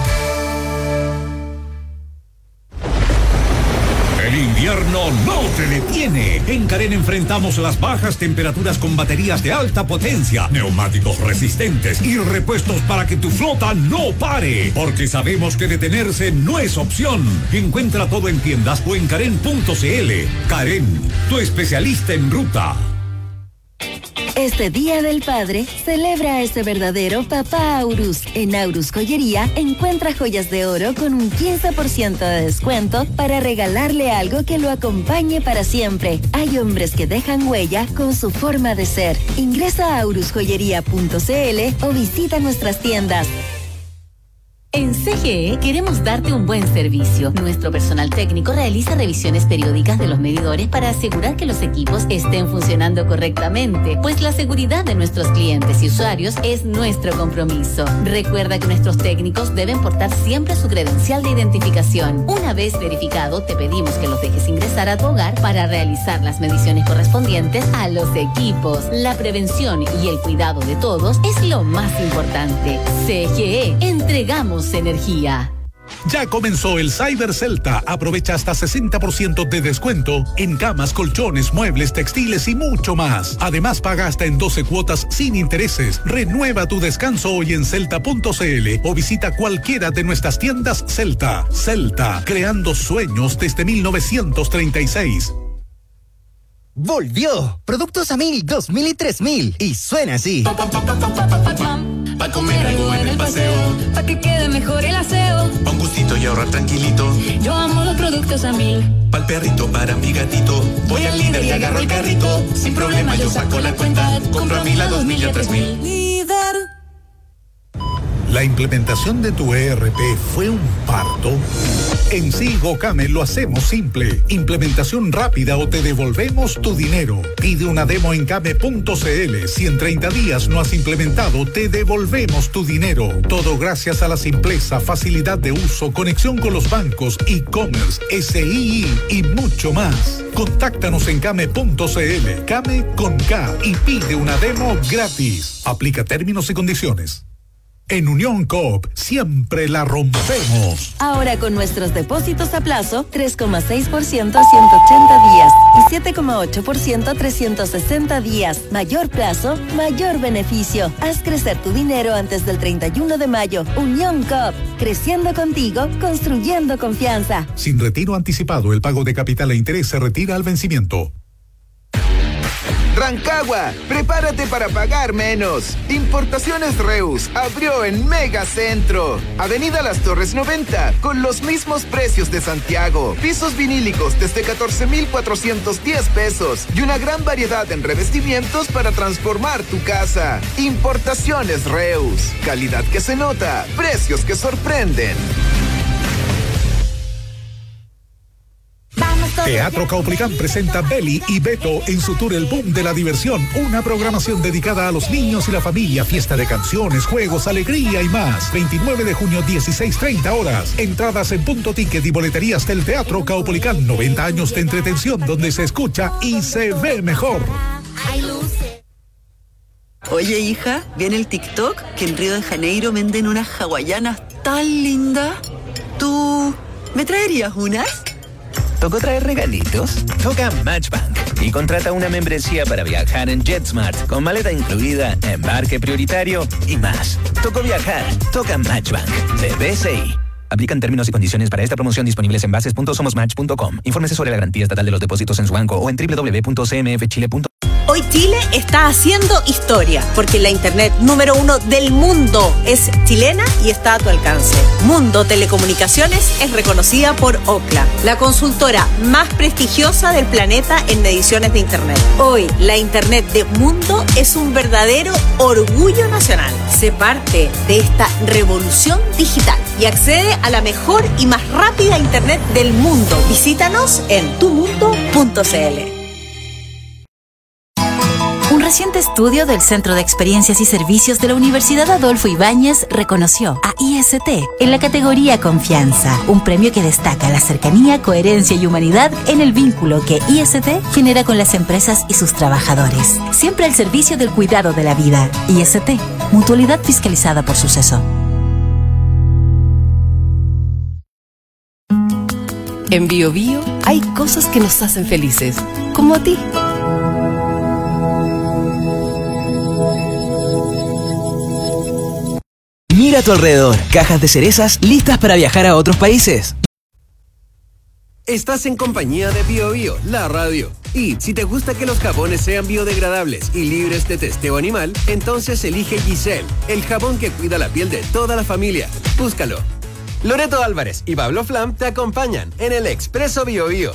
El invierno no te detiene. En Carén enfrentamos las bajas temperaturas con baterías de alta potencia, neumáticos resistentes y repuestos para que tu flota no pare. Porque sabemos que detenerse no es opción. Encuentra todo en tiendas o en Carén punto c l. Carén, tu especialista en ruta. Este Día del Padre, celebra a ese verdadero papá Aurus. En Aurus Joyería, encuentra joyas de oro con un quince por ciento de descuento para regalarle algo que lo acompañe para siempre. Hay hombres que dejan huella con su forma de ser. Ingresa a aurus joyería punto c l o visita nuestras tiendas. En C G E queremos darte un buen servicio. Nuestro personal técnico realiza revisiones periódicas de los medidores para asegurar que los equipos estén funcionando correctamente, pues la seguridad de nuestros clientes y usuarios es nuestro compromiso. Recuerda que nuestros técnicos deben portar siempre su credencial de identificación. Una vez verificado, te pedimos que los dejes ingresar a tu hogar para realizar las mediciones correspondientes a los equipos. La prevención y el cuidado de todos es lo más importante. C G E, entregamos energía. Ya comenzó el Cyber Celta. Aprovecha hasta sesenta por ciento de descuento en camas, colchones, muebles, textiles y mucho más. Además, paga hasta en doce cuotas sin intereses. Renueva tu descanso hoy en celta punto c l o visita cualquiera de nuestras tiendas Celta. Celta, creando sueños desde mil novecientos treinta y seis. Volvió. Productos a mil, dos mil y tres mil. Y suena así. Pa' comer algo en el paseo, pa' que quede mejor el aseo, pa' un gustito y ahorrar tranquilito. Yo amo los productos a mil. Pa'l perrito, para mi gatito, voy al líder y agarro el carrito. Sin problema yo saco la cuenta, compro a mil, a dos mil y a tres mil. Líder. ¿La implementación de tu E R P fue un parto? En Sigocame lo hacemos simple. Implementación rápida o te devolvemos tu dinero. Pide una demo en came punto c l. Si en treinta días no has implementado, te devolvemos tu dinero. Todo gracias a la simpleza, facilidad de uso, conexión con los bancos, e-commerce, S I I y mucho más. Contáctanos en came punto c l. Came con K y pide una demo gratis. Aplica términos y condiciones. En Unión Coop siempre la rompemos. Ahora con nuestros depósitos a plazo, tres coma seis por ciento a ciento ochenta días y siete coma ocho por ciento a trescientos sesenta días. Mayor plazo, mayor beneficio. Haz crecer tu dinero antes del treinta y uno de mayo. Unión Coop, creciendo contigo, construyendo confianza. Sin retiro anticipado, el pago de capital e interés se retira al vencimiento. Rancagua, prepárate para pagar menos. Importaciones Reus abrió en Megacentro. Avenida Las Torres noventa, con los mismos precios de Santiago. Pisos vinílicos desde catorce mil cuatrocientos diez pesos y una gran variedad en revestimientos para transformar tu casa. Importaciones Reus, calidad que se nota, precios que sorprenden. Teatro Caupolicán presenta Beli y Beto en su tour El Boom de la Diversión, una programación dedicada a los niños y la familia, fiesta de canciones, juegos, alegría y más. veintinueve de junio, dieciséis treinta horas. Entradas en Punto Ticket y boleterías del Teatro Caupolicán. noventa años de entretención donde se escucha y se ve mejor. Oye, hija, ¿viene el TikTok? Que en Río de Janeiro venden unas hawaianas tan lindas. ¿Tú me traerías unas? ¿Tocó traer regalitos? Toca Matchbank y contrata una membresía para viajar en JetSmart con maleta incluida, embarque prioritario y más. Tocó viajar. Toca Matchbank de B C I. Aplican términos y condiciones para esta promoción disponibles en bases punto somos match punto com. Infórmese sobre la garantía estatal de los depósitos en su banco o en doble u doble u doble u punto c m f chile punto com. Hoy Chile está haciendo historia, porque la internet número uno del mundo es chilena y está a tu alcance. Mundo Telecomunicaciones es reconocida por Ookla, la consultora más prestigiosa del planeta en mediciones de internet. Hoy, la internet de Mundo es un verdadero orgullo nacional. Sé parte de esta revolución digital y accede a la mejor y más rápida internet del mundo. Visítanos en tu mundo punto c l. Un reciente estudio del Centro de Experiencias y Servicios de la Universidad Adolfo Ibáñez reconoció a I S T en la categoría Confianza, un premio que destaca la cercanía, coherencia y humanidad en el vínculo que I S T genera con las empresas y sus trabajadores. Siempre al servicio del cuidado de la vida. I S T, mutualidad fiscalizada por Suceso. En Bio Bio hay cosas que nos hacen felices, como a ti. Mira a tu alrededor, cajas de cerezas listas para viajar a otros países. Estás en compañía de Bio Bio, la radio. Y si te gusta que los jabones sean biodegradables y libres de testeo animal, entonces elige Giselle, el jabón que cuida la piel de toda la familia. Búscalo. Loreto Álvarez y Pablo Flam te acompañan en el Expreso Bio Bio.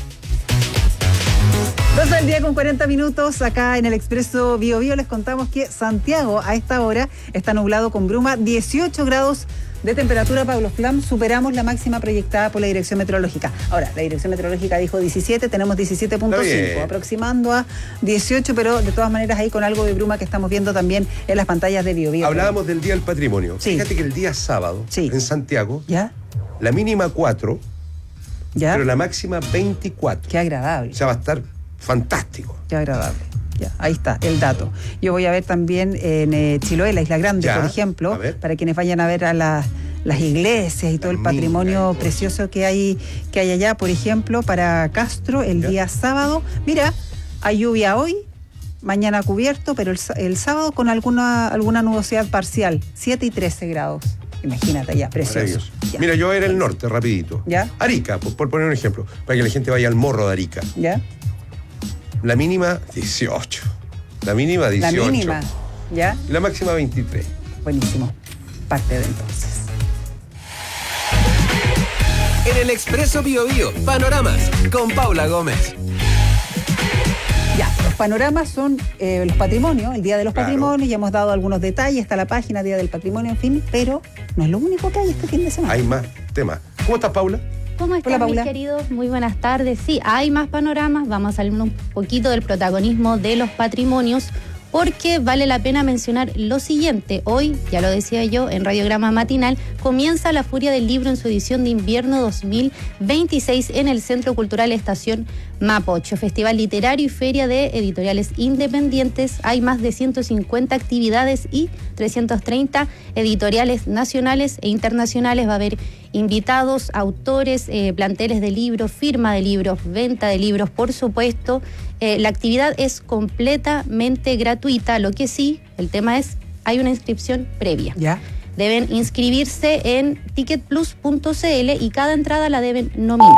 doce del día con cuarenta minutos, acá en el Expreso Bio Bio les contamos que Santiago a esta hora está nublado con bruma, dieciocho grados de temperatura. Pablo Flam, superamos la máxima proyectada por la Dirección Meteorológica. Ahora, la Dirección Meteorológica dijo diecisiete, tenemos diecisiete punto cinco, aproximando a dieciocho, pero de todas maneras ahí con algo de bruma que estamos viendo también en las pantallas de Bio Bio. Hablábamos del Día del Patrimonio. Sí. Fíjate que el día sábado, sí, en Santiago, ¿ya? La mínima cuatro, ¿ya? Pero la máxima veinticuatro. Qué agradable. O sea, va a estar fantástico. Qué agradable. Ya, ahí está el dato. Yo voy a ver también en eh, Chiloé, la Isla Grande, ya, por ejemplo, para quienes vayan a ver a las, las iglesias y todo el patrimonio precioso que hay, que hay allá. Por ejemplo, para Castro, el ya. día sábado, mira, hay lluvia hoy, mañana cubierto, pero el, el sábado con alguna, alguna nubosidad parcial, siete y trece grados. Imagínate, ya, precioso. Ya. Mira, yo era el norte, rapidito. ¿Ya? Arica, por, por poner un ejemplo, para que la gente vaya al morro de Arica. ¿Ya? La mínima, dieciocho. La mínima, dieciocho. La mínima, ¿ya? Y la máxima, veintitrés. Buenísimo. Parte de entonces. En el Expreso Bio Bio, panoramas con Paula Gómez. Ya, los panoramas son eh, los patrimonios, el Día de los claro. Patrimonios, ya hemos dado algunos detalles, está la página Día del Patrimonio, en fin, pero no es lo único que hay este fin de semana. Hay más temas. ¿Cómo estás, Paula? ¿Cómo están, Hola, Paula. Mis queridos? Muy buenas tardes. Sí, hay más panoramas, vamos a salir un poquito del protagonismo de los patrimonios, porque vale la pena mencionar lo siguiente. Hoy, ya lo decía yo en Radiograma Matinal, comienza la Feria del Libro en su edición de invierno dos mil veintiséis en el Centro Cultural Estación Mapocho. Festival literario y feria de editoriales independientes. Hay más de ciento cincuenta actividades y trescientos treinta editoriales nacionales e internacionales. Va a haber invitados, autores, eh, planteles de libros, firma de libros, venta de libros, por supuesto. Eh, la actividad es completamente gratuita, lo que sí, el tema es, hay una inscripción previa. ¿Ya? Deben inscribirse en ticket plus punto c l y cada entrada la deben nominar.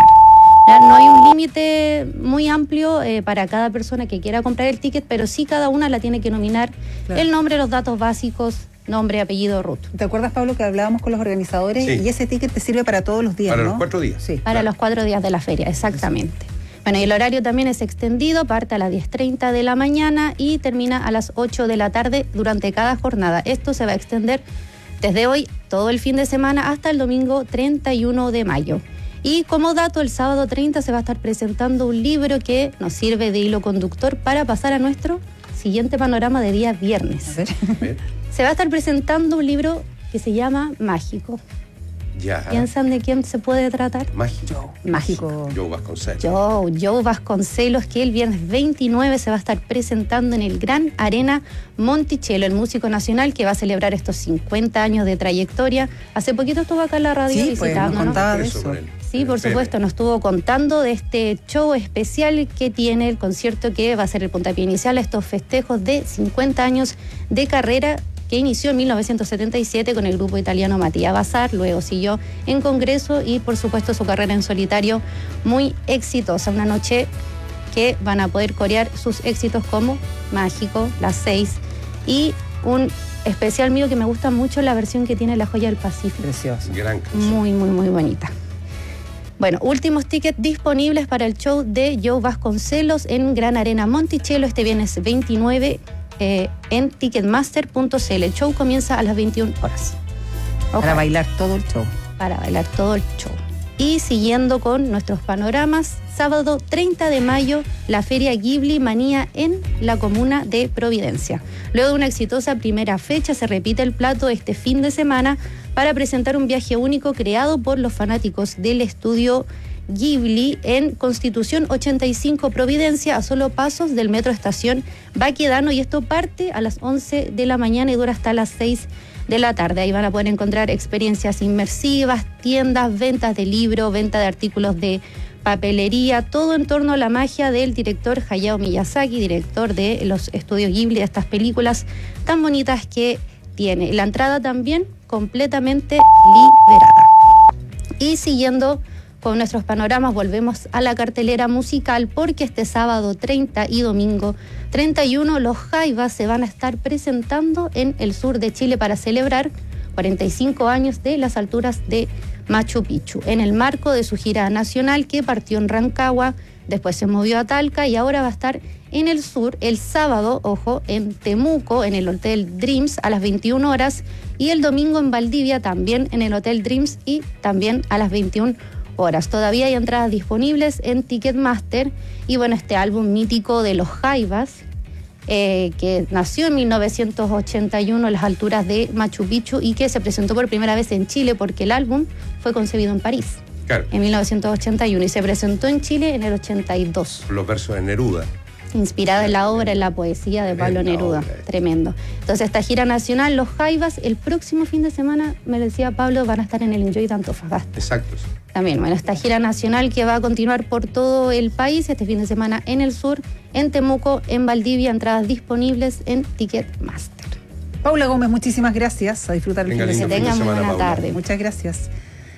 No hay un límite muy amplio eh, para cada persona que quiera comprar el ticket, pero sí cada una la tiene que nominar, claro, el nombre, los datos básicos, nombre, apellido, root. ¿Te acuerdas, Pablo, que hablábamos con los organizadores? Sí. Y ese ticket te sirve para todos los días, Para ¿no? los cuatro días. Sí. Para claro. los cuatro días de la feria, exactamente. Sí. Bueno, y el horario también es extendido, parte a las diez treinta de la mañana y termina a las ocho de la tarde durante cada jornada. Esto se va a extender desde hoy, todo el fin de semana, hasta el domingo treinta y uno de mayo. Y como dato, el sábado treinta se va a estar presentando un libro que nos sirve de hilo conductor para pasar a nuestro siguiente panorama de día viernes. A ver. A ver. Se va a estar presentando un libro que se llama Mágico. Ya. ¿Piensan de quién se puede tratar? Mágico. Mágico. Joe Vasconcelos. Joe, Joe Vasconcelos, que el viernes veintinueve se va a estar presentando en el Gran Arena Monticello, el músico nacional que va a celebrar estos cincuenta años de trayectoria. Hace poquito estuvo acá en la radio sí, visitando, pues, nos contaba ¿no? de eso. Sí, por supuesto, nos estuvo contando de este show especial que tiene el concierto que va a ser el puntapié inicial a estos festejos de cincuenta años de carrera que inició en mil novecientos setenta y siete con el grupo italiano Mattia Bazar, luego siguió en Congreso y por supuesto su carrera en solitario muy exitosa. Una noche que van a poder corear sus éxitos como Mágico, Las Seis y un especial mío que me gusta mucho, la versión que tiene La Joya del Pacífico. Precioso. Gran canción. Muy, muy, muy bonita. Bueno, últimos tickets disponibles para el show de Joe Vasconcelos en Gran Arena Monticello este viernes veintinueve eh, en ticketmaster punto c l. El show comienza a las veintiuna horas. Para Ojalá. bailar todo el show. Para bailar todo el show. Y siguiendo con nuestros panoramas, sábado treinta de mayo, la Feria Ghibli Manía en la comuna de Providencia. Luego de una exitosa primera fecha, se repite el plato este fin de semana para presentar un viaje único creado por los fanáticos del estudio Ghibli en Constitución ochenta y cinco Providencia, a solo pasos del metro estación Baquedano, y esto parte a las once de la mañana y dura hasta las seis de la tarde. Ahí van a poder encontrar experiencias inmersivas, tiendas, ventas de libros, venta de artículos de papelería, todo en torno a la magia del director Hayao Miyazaki, director de los estudios Ghibli, de estas películas tan bonitas que tiene. La entrada también completamente liberada. Y siguiendo con nuestros panoramas, volvemos a la cartelera musical porque este sábado treinta y domingo treinta y uno los Jaivas se van a estar presentando en el sur de Chile para celebrar cuarenta y cinco años de las alturas de Machu Picchu, en el marco de su gira nacional que partió en Rancagua, después se movió a Talca y ahora va a estar en el sur el sábado, ojo, en Temuco, en el Hotel Dreams a las veintiuna horas, y el domingo en Valdivia también en el Hotel Dreams y también a las veintiuna horas. Todavía hay entradas disponibles en Ticketmaster. Y bueno, este álbum mítico de los Jaivas, eh, que nació en mil novecientos ochenta y uno a las alturas de Machu Picchu y que se presentó por primera vez en Chile porque el álbum fue concebido en París, claro, en mil novecientos ochenta y uno, y se presentó en Chile en el ochenta y dos. Los versos de Neruda. Inspirada en la obra, en la poesía de Pablo Neruda. Tremendo. Entonces, esta gira nacional, los Jaivas, el próximo fin de semana, me decía Pablo, van a estar en el Enjoy de Antofagasta. Exacto. También, bueno, esta gira nacional que va a continuar por todo el país, este fin de semana en el sur, en Temuco, en Valdivia, entradas disponibles en Ticketmaster. Paula Gómez, muchísimas gracias. A disfrutar el fin de semana. Que tengan buena Paula. tarde. Muchas gracias.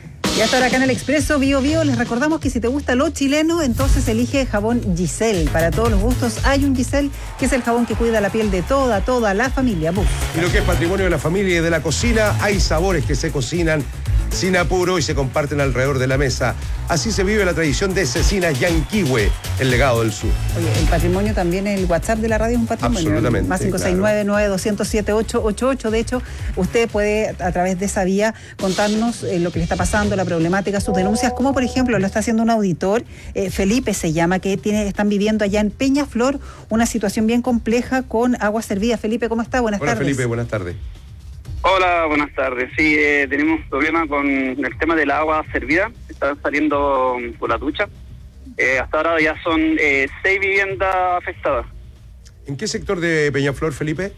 Y hasta ahora acá en el Expreso Bio Bio les recordamos que si te gusta lo chileno, entonces elige jabón Giselle. Para todos los gustos hay un Giselle, que es el jabón que cuida la piel de toda, toda la familia. Buf. Y lo que es patrimonio de la familia y de la cocina, hay sabores que se cocinan sin apuro y se comparten alrededor de la mesa. Así se vive la tradición de Cecinas Yanquihue, el legado del sur. Oye, el patrimonio también, el WhatsApp de la radio es un patrimonio. Absolutamente. Más cinco seis nueve, nueve dos cero siete, ocho ocho ocho. De hecho, usted puede a través de esa vía contarnos eh, lo que le está pasando, la problemática, sus denuncias, como por ejemplo lo está haciendo un auditor, eh, Felipe se llama, que tiene, están viviendo allá en Peñaflor una situación bien compleja con agua servida. Felipe, ¿cómo está? Buenas Hola, tardes. Felipe, buenas tardes. Hola, buenas tardes. Sí, eh, tenemos problemas con el tema del agua servida. Está saliendo por la ducha. Eh, hasta ahora ya son eh, seis viviendas afectadas. ¿En qué sector de Peñaflor, Felipe?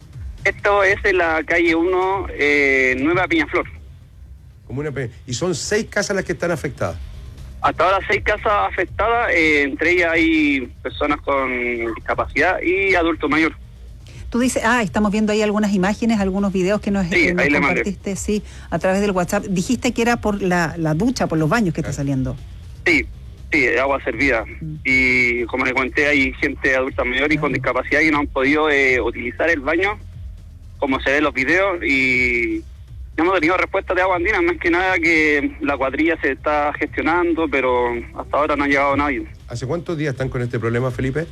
Esto es en la calle uno, eh, Nueva Peñaflor. Como una pe... Y son seis casas las que están afectadas. Hasta ahora seis casas afectadas, eh, entre ellas hay personas con discapacidad y adulto mayor. Tú dices, ah, estamos viendo ahí algunas imágenes, algunos videos que nos, sí, eh, nos ahí le compartiste, mandé. sí, a través del WhatsApp. Dijiste que era por la, la ducha, por los baños que está saliendo. Sí, sí, agua servida. Mm. Y como le comenté, hay gente adulta mayor y con discapacidad que no han podido eh, utilizar el baño, como se ve en los videos, y no hemos tenido respuesta de agua andina, más que nada que la cuadrilla se está gestionando, pero hasta ahora no ha llegado nadie. ¿Hace cuántos días están con este problema, Felipe?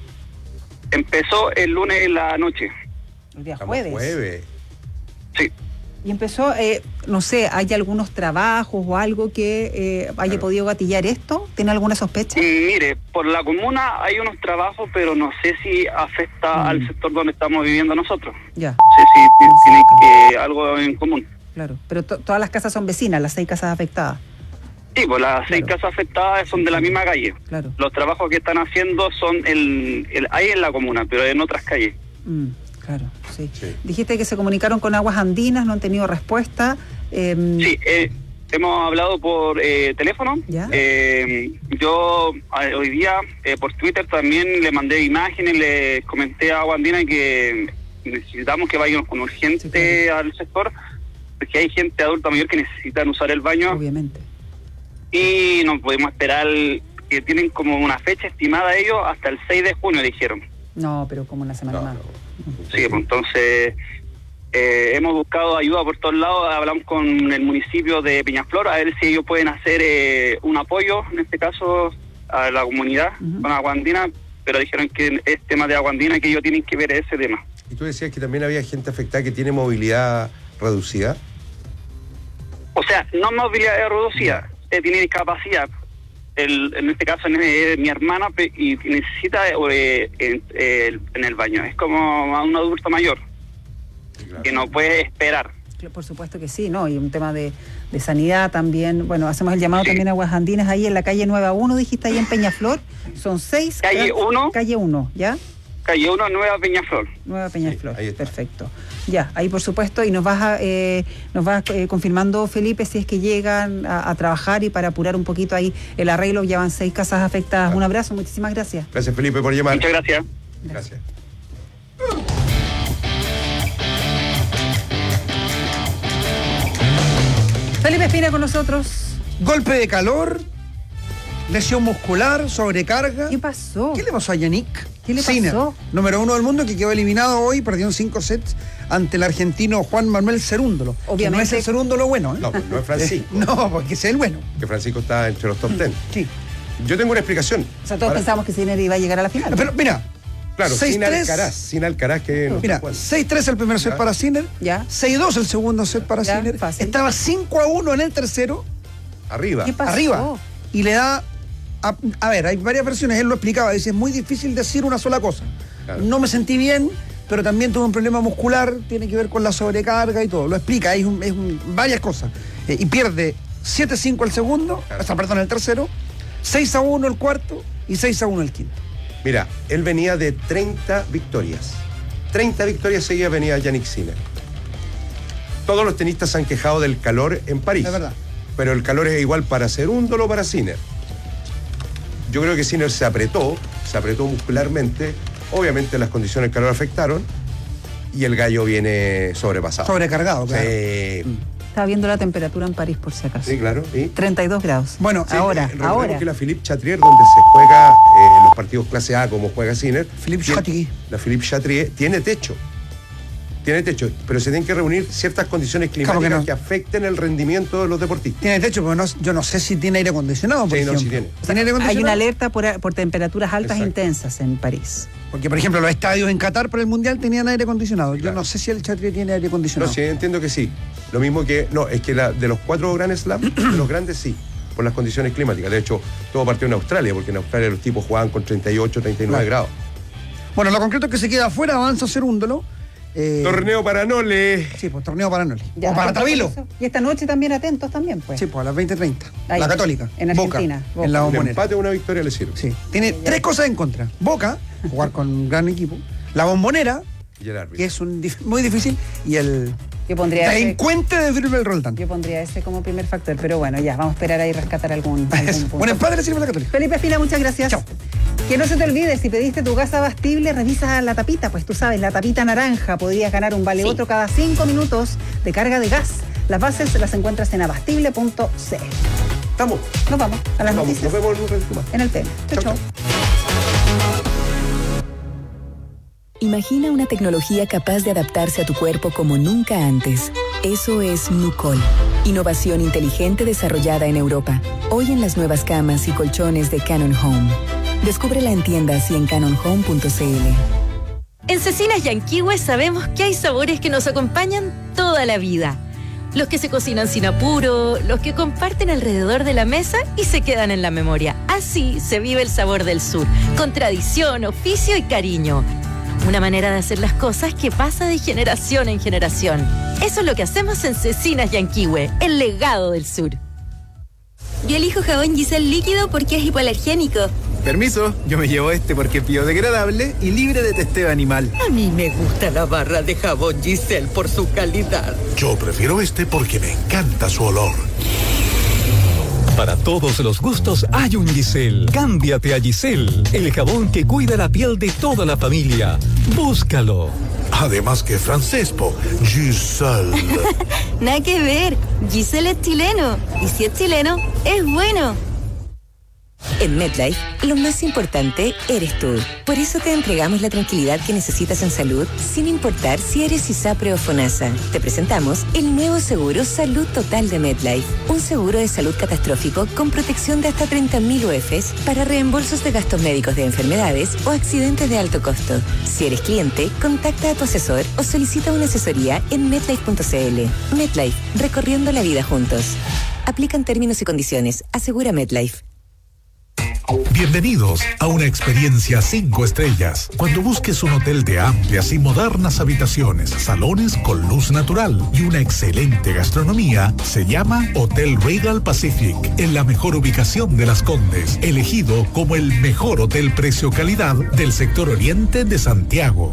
Empezó el lunes en la noche. El día jueves. jueves. Sí. Y empezó, eh, no sé, ¿hay algunos trabajos o algo que eh, haya claro. podido gatillar esto? ¿Tiene alguna sospecha? Mire, por la comuna hay unos trabajos, pero no sé si afecta mm. al sector donde estamos viviendo nosotros. Ya. No sé si tiene que, algo en común. Claro, pero to- todas las casas son vecinas, las seis casas afectadas. Sí, pues las claro. seis casas afectadas son de la misma calle. Claro. Los trabajos que están haciendo son el, el hay en la comuna, pero en otras calles. Mm. Claro, sí. sí. Dijiste que se comunicaron con Aguas Andinas, no han tenido respuesta. Eh... Sí, eh, hemos hablado por eh, teléfono. ¿Ya? Eh, yo eh, hoy día eh, por Twitter también le mandé imágenes, le comenté a Aguas Andinas que necesitamos que vayan con urgente sí, claro. al sector, porque hay gente adulta mayor que necesitan usar el baño. Obviamente. Y no podemos esperar que tienen como una fecha estimada ellos hasta el seis de junio, dijeron. No, pero como una semana No, más. no. Sí, pues entonces eh, hemos buscado ayuda por todos lados, hablamos con el municipio de Peñaflor a ver si ellos pueden hacer eh, un apoyo, en este caso, a la comunidad Ujú. con Agua Andina, pero dijeron que es tema de Agua Andina, que ellos tienen que ver ese tema. Y tú decías que también había gente afectada que tiene movilidad reducida. O sea, no movilidad reducida, eh, tiene discapacidad. El, en este caso es mi hermana pe- y necesita eh, en, eh, en el baño. Es como a un adulto mayor que no puede esperar. Por supuesto que sí, ¿no? Y un tema de, de sanidad también. Bueno, hacemos el llamado Sí. también a Aguas Andinas ahí en la calle nueve a uno, dijiste ahí en Peñaflor. Son seis. Calle ca- uno. Calle uno, ¿ya? Calle uno, Nueva Peñaflor. Nueva Peñaflor. Sí, ahí está. Perfecto. Ya, ahí por supuesto. Y nos vas a, eh, nos vas eh, confirmando, Felipe, si es que llegan a, a trabajar y para apurar un poquito ahí el arreglo. Ya van seis casas afectadas. Un abrazo, muchísimas gracias. Gracias, Felipe, por llamar. Muchas gracias. Gracias. Felipe Espina con nosotros. Golpe de calor, lesión muscular, sobrecarga. ¿Qué pasó? ¿Qué le pasó a Yannick ¿Qué le Sinner, pasó? número uno del mundo, que quedó eliminado hoy, perdió en cinco sets ante el argentino Juan Manuel Cerúndolo? Obviamente- Que no es el Cerúndolo bueno, ¿eh? No, pues no es Francisco. No, porque es el bueno. Que Francisco está entre los top ten. Sí. Yo tengo una explicación. O sea, todos Para- pensábamos que Sinner iba a llegar a la final. Pero mira, Claro, seis sin tres. Alcaraz. Sin Alcaraz que... no Mira, sé cuál. seis tres el primer set Ya. para Sinner, Ya. seis dos el segundo set para Ya, Sinner. fácil. Estaba cinco a uno en el tercero, Arriba. ¿Qué pasó? arriba. Y le da. A, a ver, hay varias versiones, él lo explicaba, dice, es muy difícil decir una sola cosa. Claro. No me sentí bien, pero también tuve un problema muscular, tiene que ver con la sobrecarga y todo. Lo explica, hay un- es un- varias cosas. Eh, y pierde siete cinco el segundo, Claro. o sea, perdón, el tercero, seis a uno el cuarto y seis a uno el quinto. Mira, él venía de treinta victorias. treinta victorias seguidas venía Yannick Sinner. Todos los tenistas han quejado del calor en París. Es verdad. Pero el calor es igual para Cerúndolo o para Sinner. Yo creo que Sinner se apretó, se apretó muscularmente. Obviamente las condiciones del calor afectaron y el gallo viene sobrepasado. Sobrecargado, claro. Sí, Estaba viendo la temperatura en París, por si acaso. sí, claro. ¿Y? treinta y dos grados. Bueno, Sí, ahora, eh, recordemos ahora. que la Philippe Chatrier, donde se juega eh, los partidos clase A como juega Sinner, Philippe tiene- Chatrier. la Philippe Chatrier tiene techo. Tiene techo, pero se tienen que reunir ciertas condiciones Claro climáticas que no. que afecten el rendimiento de los deportistas. Tiene techo, pero no, yo no sé si tiene aire acondicionado, por Sí, no, ejemplo. sí tiene. ¿Tiene aire Hay acondicionado? una alerta por, por temperaturas altas e Exacto. intensas en París. Porque, por ejemplo, los estadios en Qatar para el Mundial tenían aire acondicionado. Yo Claro. no sé si el Chatrier tiene aire No, acondicionado. sí, entiendo que sí. Lo mismo que, no, es que la, de los cuatro Grand Slam, de los grandes sí, por las condiciones climáticas. De hecho, todo partió en Australia, porque en Australia los tipos jugaban con treinta y ocho, treinta y nueve Claro. grados. Bueno, lo concreto es que se queda afuera, avanza Cerúndolo. Eh, Torneo para Nole. Sí, pues torneo para Noli. Ya, o para atentos Tabilo. con eso. Y esta noche también atentos también, pues. Sí, pues a las veinte treinta. Ahí, La Católica. en Argentina, Boca, Boca. en la Un Bombonera. empate o una victoria le sirve. Sí. Tiene tres cosas en contra. Boca, jugar con un gran equipo. La Bombonera, Y el árbitro. que es un dif- muy difícil. Y el Yo pondría, ese, delincuente de Dribble Roldán. yo pondría ese como primer factor, pero bueno, ya, vamos a esperar ahí rescatar algún, algún Eso. punto. Un empate le sirve a la Católica. Felipe Espina, muchas gracias. Chao. Que no se te olvide, si pediste tu gas abastible, revisa la tapita, pues tú sabes, la tapita naranja, podrías ganar un vale otro cada cinco minutos de carga de gas. Las bases las encuentras en abastible punto c l. Estamos. Nos vamos a las Vamos, noticias nos vemos en un ratito más. en el P M. Chau, chau. Imagina una tecnología capaz de adaptarse a tu cuerpo como nunca antes. Eso es Nucol. Innovación inteligente desarrollada en Europa. Hoy en las nuevas camas y colchones de Canon Home. Descúbrela en tiendas y en canon home punto c l. En Cecinas Yanquihue sabemos que hay sabores que nos acompañan toda la vida. Los que se cocinan sin apuro, los que comparten alrededor de la mesa y se quedan en la memoria. Así se vive el sabor del sur, con tradición, oficio y cariño. Una manera de hacer las cosas que pasa de generación en generación. Eso es lo que hacemos en Cecinas Yanquihue, el legado del sur. Yo elijo jabón Giselle líquido porque es hipoalergénico. Permiso, yo me llevo este porque es biodegradable y libre de testeo animal. A mí me gusta la barra de jabón Giselle por su calidad. Yo prefiero este porque me encanta su olor. Para todos los gustos hay un Giselle. Cámbiate a Giselle, el jabón que cuida la piel de toda la familia. Búscalo. Además que francés, po. Giselle. Nada que ver. Giselle es chileno. Y si es chileno, es bueno. En MetLife, lo más importante eres tú. Por eso te entregamos la tranquilidad que necesitas en salud, sin importar si eres ISAPRE o FONASA. Te presentamos el nuevo seguro Salud Total de MetLife. Un seguro de salud catastrófico con protección de hasta treinta mil U Fs para reembolsos de gastos médicos de enfermedades o accidentes de alto costo. Si eres cliente, contacta a tu asesor o solicita una asesoría en metlife punto cl. MetLife, recorriendo la vida juntos. Aplican términos y condiciones. Asegura MetLife. Bienvenidos a una experiencia cinco estrellas. Cuando busques un hotel de amplias y modernas habitaciones, salones con luz natural y una excelente gastronomía, se llama Hotel Regal Pacific, en la mejor ubicación de Las Condes, elegido como el mejor hotel precio-calidad del sector oriente de Santiago.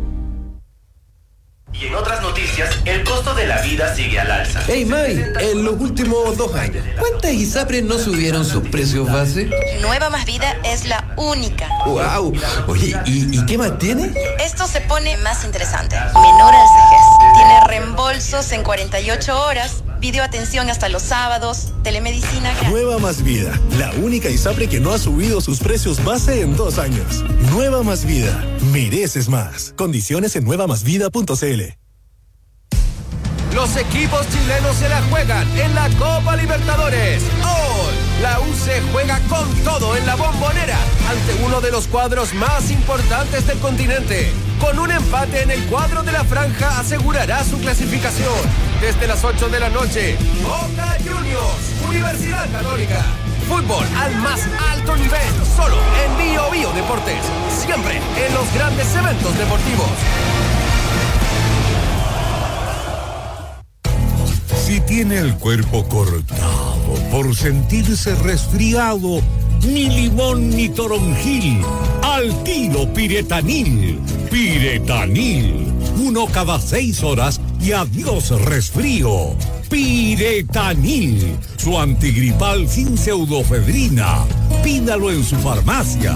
Y en otras noticias, el costo de la vida sigue al alza. Hey May, en los últimos dos años, ¿cuántas ISAPRES no subieron sus precios base? Nueva Más Vida es la única. ¡Wow! Oye, ¿y, ¿y qué más tiene? Esto se pone más interesante. Menor al vejez. Tiene reembolsos en cuarenta y ocho horas, videoatención hasta los sábados, telemedicina gratis. Nueva Más Vida, la única ISAPRE que no ha subido sus precios base en dos años. Nueva Más Vida, mereces más. Condiciones en nueva más vida punto cl. Los equipos chilenos se la juegan en la Copa Libertadores. Hoy, la U C juega con todo en la Bombonera ante uno de los cuadros más importantes del continente. Con un empate en el cuadro de la franja asegurará su clasificación. Desde las ocho de la noche, Boca Juniors, Universidad Católica. Fútbol al más alto nivel, solo en Bio Bio Deportes. Siempre en los grandes eventos deportivos. Si tiene el cuerpo cortado por sentirse resfriado, ni limón ni toronjil, al tiro Piretanil. Piretanil, uno cada seis horas y adiós resfrío. Piretanil, su antigripal sin pseudofedrina. Pídalo en su farmacia.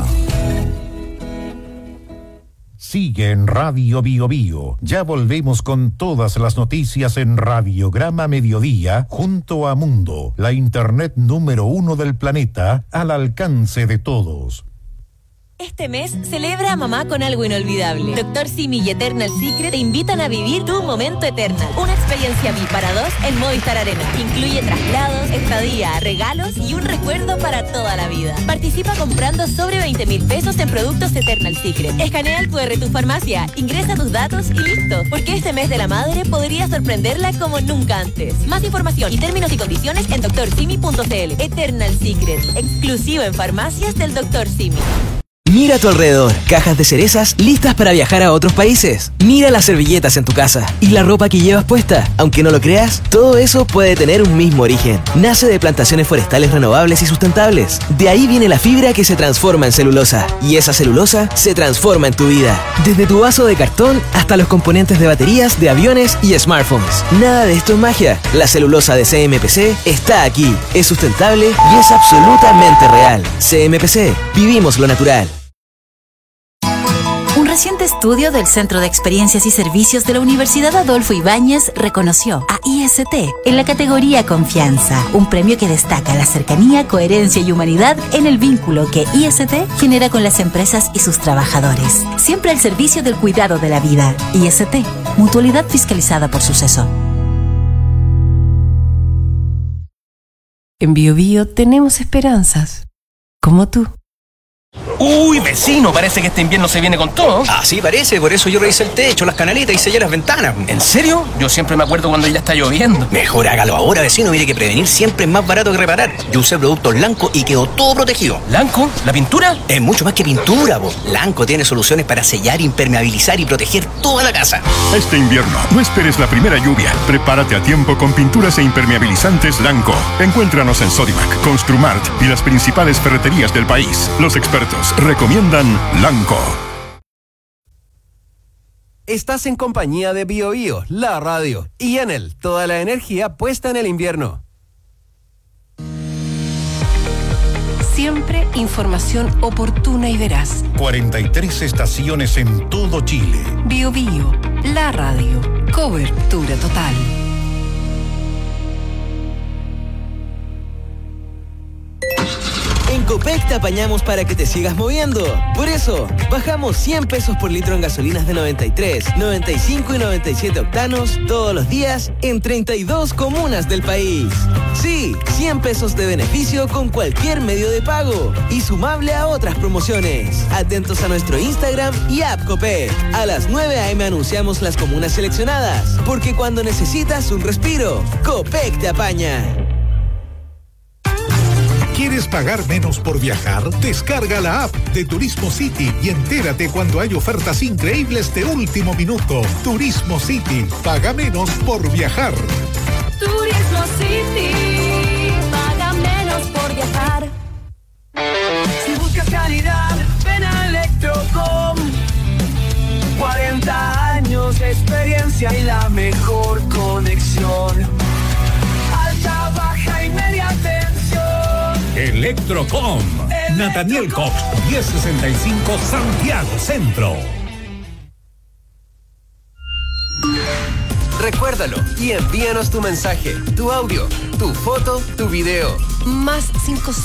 Sigue en Radio Bio Bio. Ya volvemos con todas las noticias en Radiograma Mediodía junto a Mundo, la internet número uno del planeta, al alcance de todos. Este mes celebra a mamá con algo inolvidable. Doctor Simi y Eternal Secret te invitan a vivir tu momento Eternal. Una experiencia V I P para dos en Movistar Arena. Incluye traslados, estadía, regalos y un recuerdo para toda la vida. Participa comprando sobre veinte mil pesos en productos Eternal Secret. Escanea el cu erre de tu farmacia, ingresa tus datos y listo. Porque este mes de la madre podría sorprenderla como nunca antes. Más información y términos y condiciones en doctor simi punto cl. Eternal Secret, exclusivo en farmacias del doctor Simi. Mira a tu alrededor, cajas de cerezas listas para viajar a otros países. Mira las servilletas en tu casa y la ropa que llevas puesta. Aunque no lo creas, todo eso puede tener un mismo origen. Nace de plantaciones forestales renovables y sustentables. De ahí viene la fibra que se transforma en celulosa. Y esa celulosa se transforma en tu vida. Desde tu vaso de cartón hasta los componentes de baterías, de aviones y smartphones. Nada de esto es magia. La celulosa de C M P C está aquí. Es sustentable y es absolutamente real. C M P C, vivimos lo natural. Un reciente estudio del Centro de Experiencias y Servicios de la Universidad Adolfo Ibáñez reconoció a I S T en la categoría Confianza, un premio que destaca la cercanía, coherencia y humanidad en el vínculo que I S T genera con las empresas y sus trabajadores, siempre al servicio del cuidado de la vida. I S T, mutualidad fiscalizada por Suceso. En Bio Bio tenemos esperanzas, como tú. Uy, vecino, parece que este invierno se viene con todo. Ah, sí, parece, por eso yo revisé el techo, las canaletas y sellé las ventanas. ¿En serio? Yo siempre me acuerdo cuando ya está lloviendo. Mejor hágalo ahora, vecino, mire que prevenir siempre es más barato que reparar. Yo usé productos Lanco y quedó todo protegido. ¿Lanco? ¿La pintura? Es mucho más que pintura, po. Lanco tiene soluciones para sellar, impermeabilizar y proteger toda la casa. Este invierno, no esperes la primera lluvia. Prepárate a tiempo con pinturas e impermeabilizantes Lanco. Encuéntranos en Sodimac, Construmart y las principales ferreterías del país. Los expertos recomiendan Lanco. Estás en compañía de Bio Bio, la radio, y en él toda la energía puesta en el invierno. Siempre información oportuna y veraz. cuarenta y tres estaciones en todo Chile. Bio Bio, la radio, cobertura total. En Copec te apañamos para que te sigas moviendo. Por eso, bajamos cien pesos por litro en gasolinas de noventa y tres, noventa y cinco y noventa y siete octanos todos los días en treinta y dos comunas del país. Sí, cien pesos de beneficio con cualquier medio de pago y sumable a otras promociones. Atentos a nuestro Instagram y app Copec. A las nueve a eme anunciamos las comunas seleccionadas, porque cuando necesitas un respiro, Copec te apaña. ¿Quieres pagar menos por viajar? Descarga la app de Turismo City y entérate cuando hay ofertas increíbles de último minuto. Turismo City, paga menos por viajar. Turismo City, paga menos por viajar. Si buscas calidad, ven a Electrocom. cuarenta años de experiencia y la mejor conexión. Alta, baja y media tensión. Electrocom. Electrocom. Nathaniel Cox, diez sesenta y cinco, Santiago Centro. Recuérdalo y envíanos tu mensaje, tu audio, tu foto, tu video. Más cinco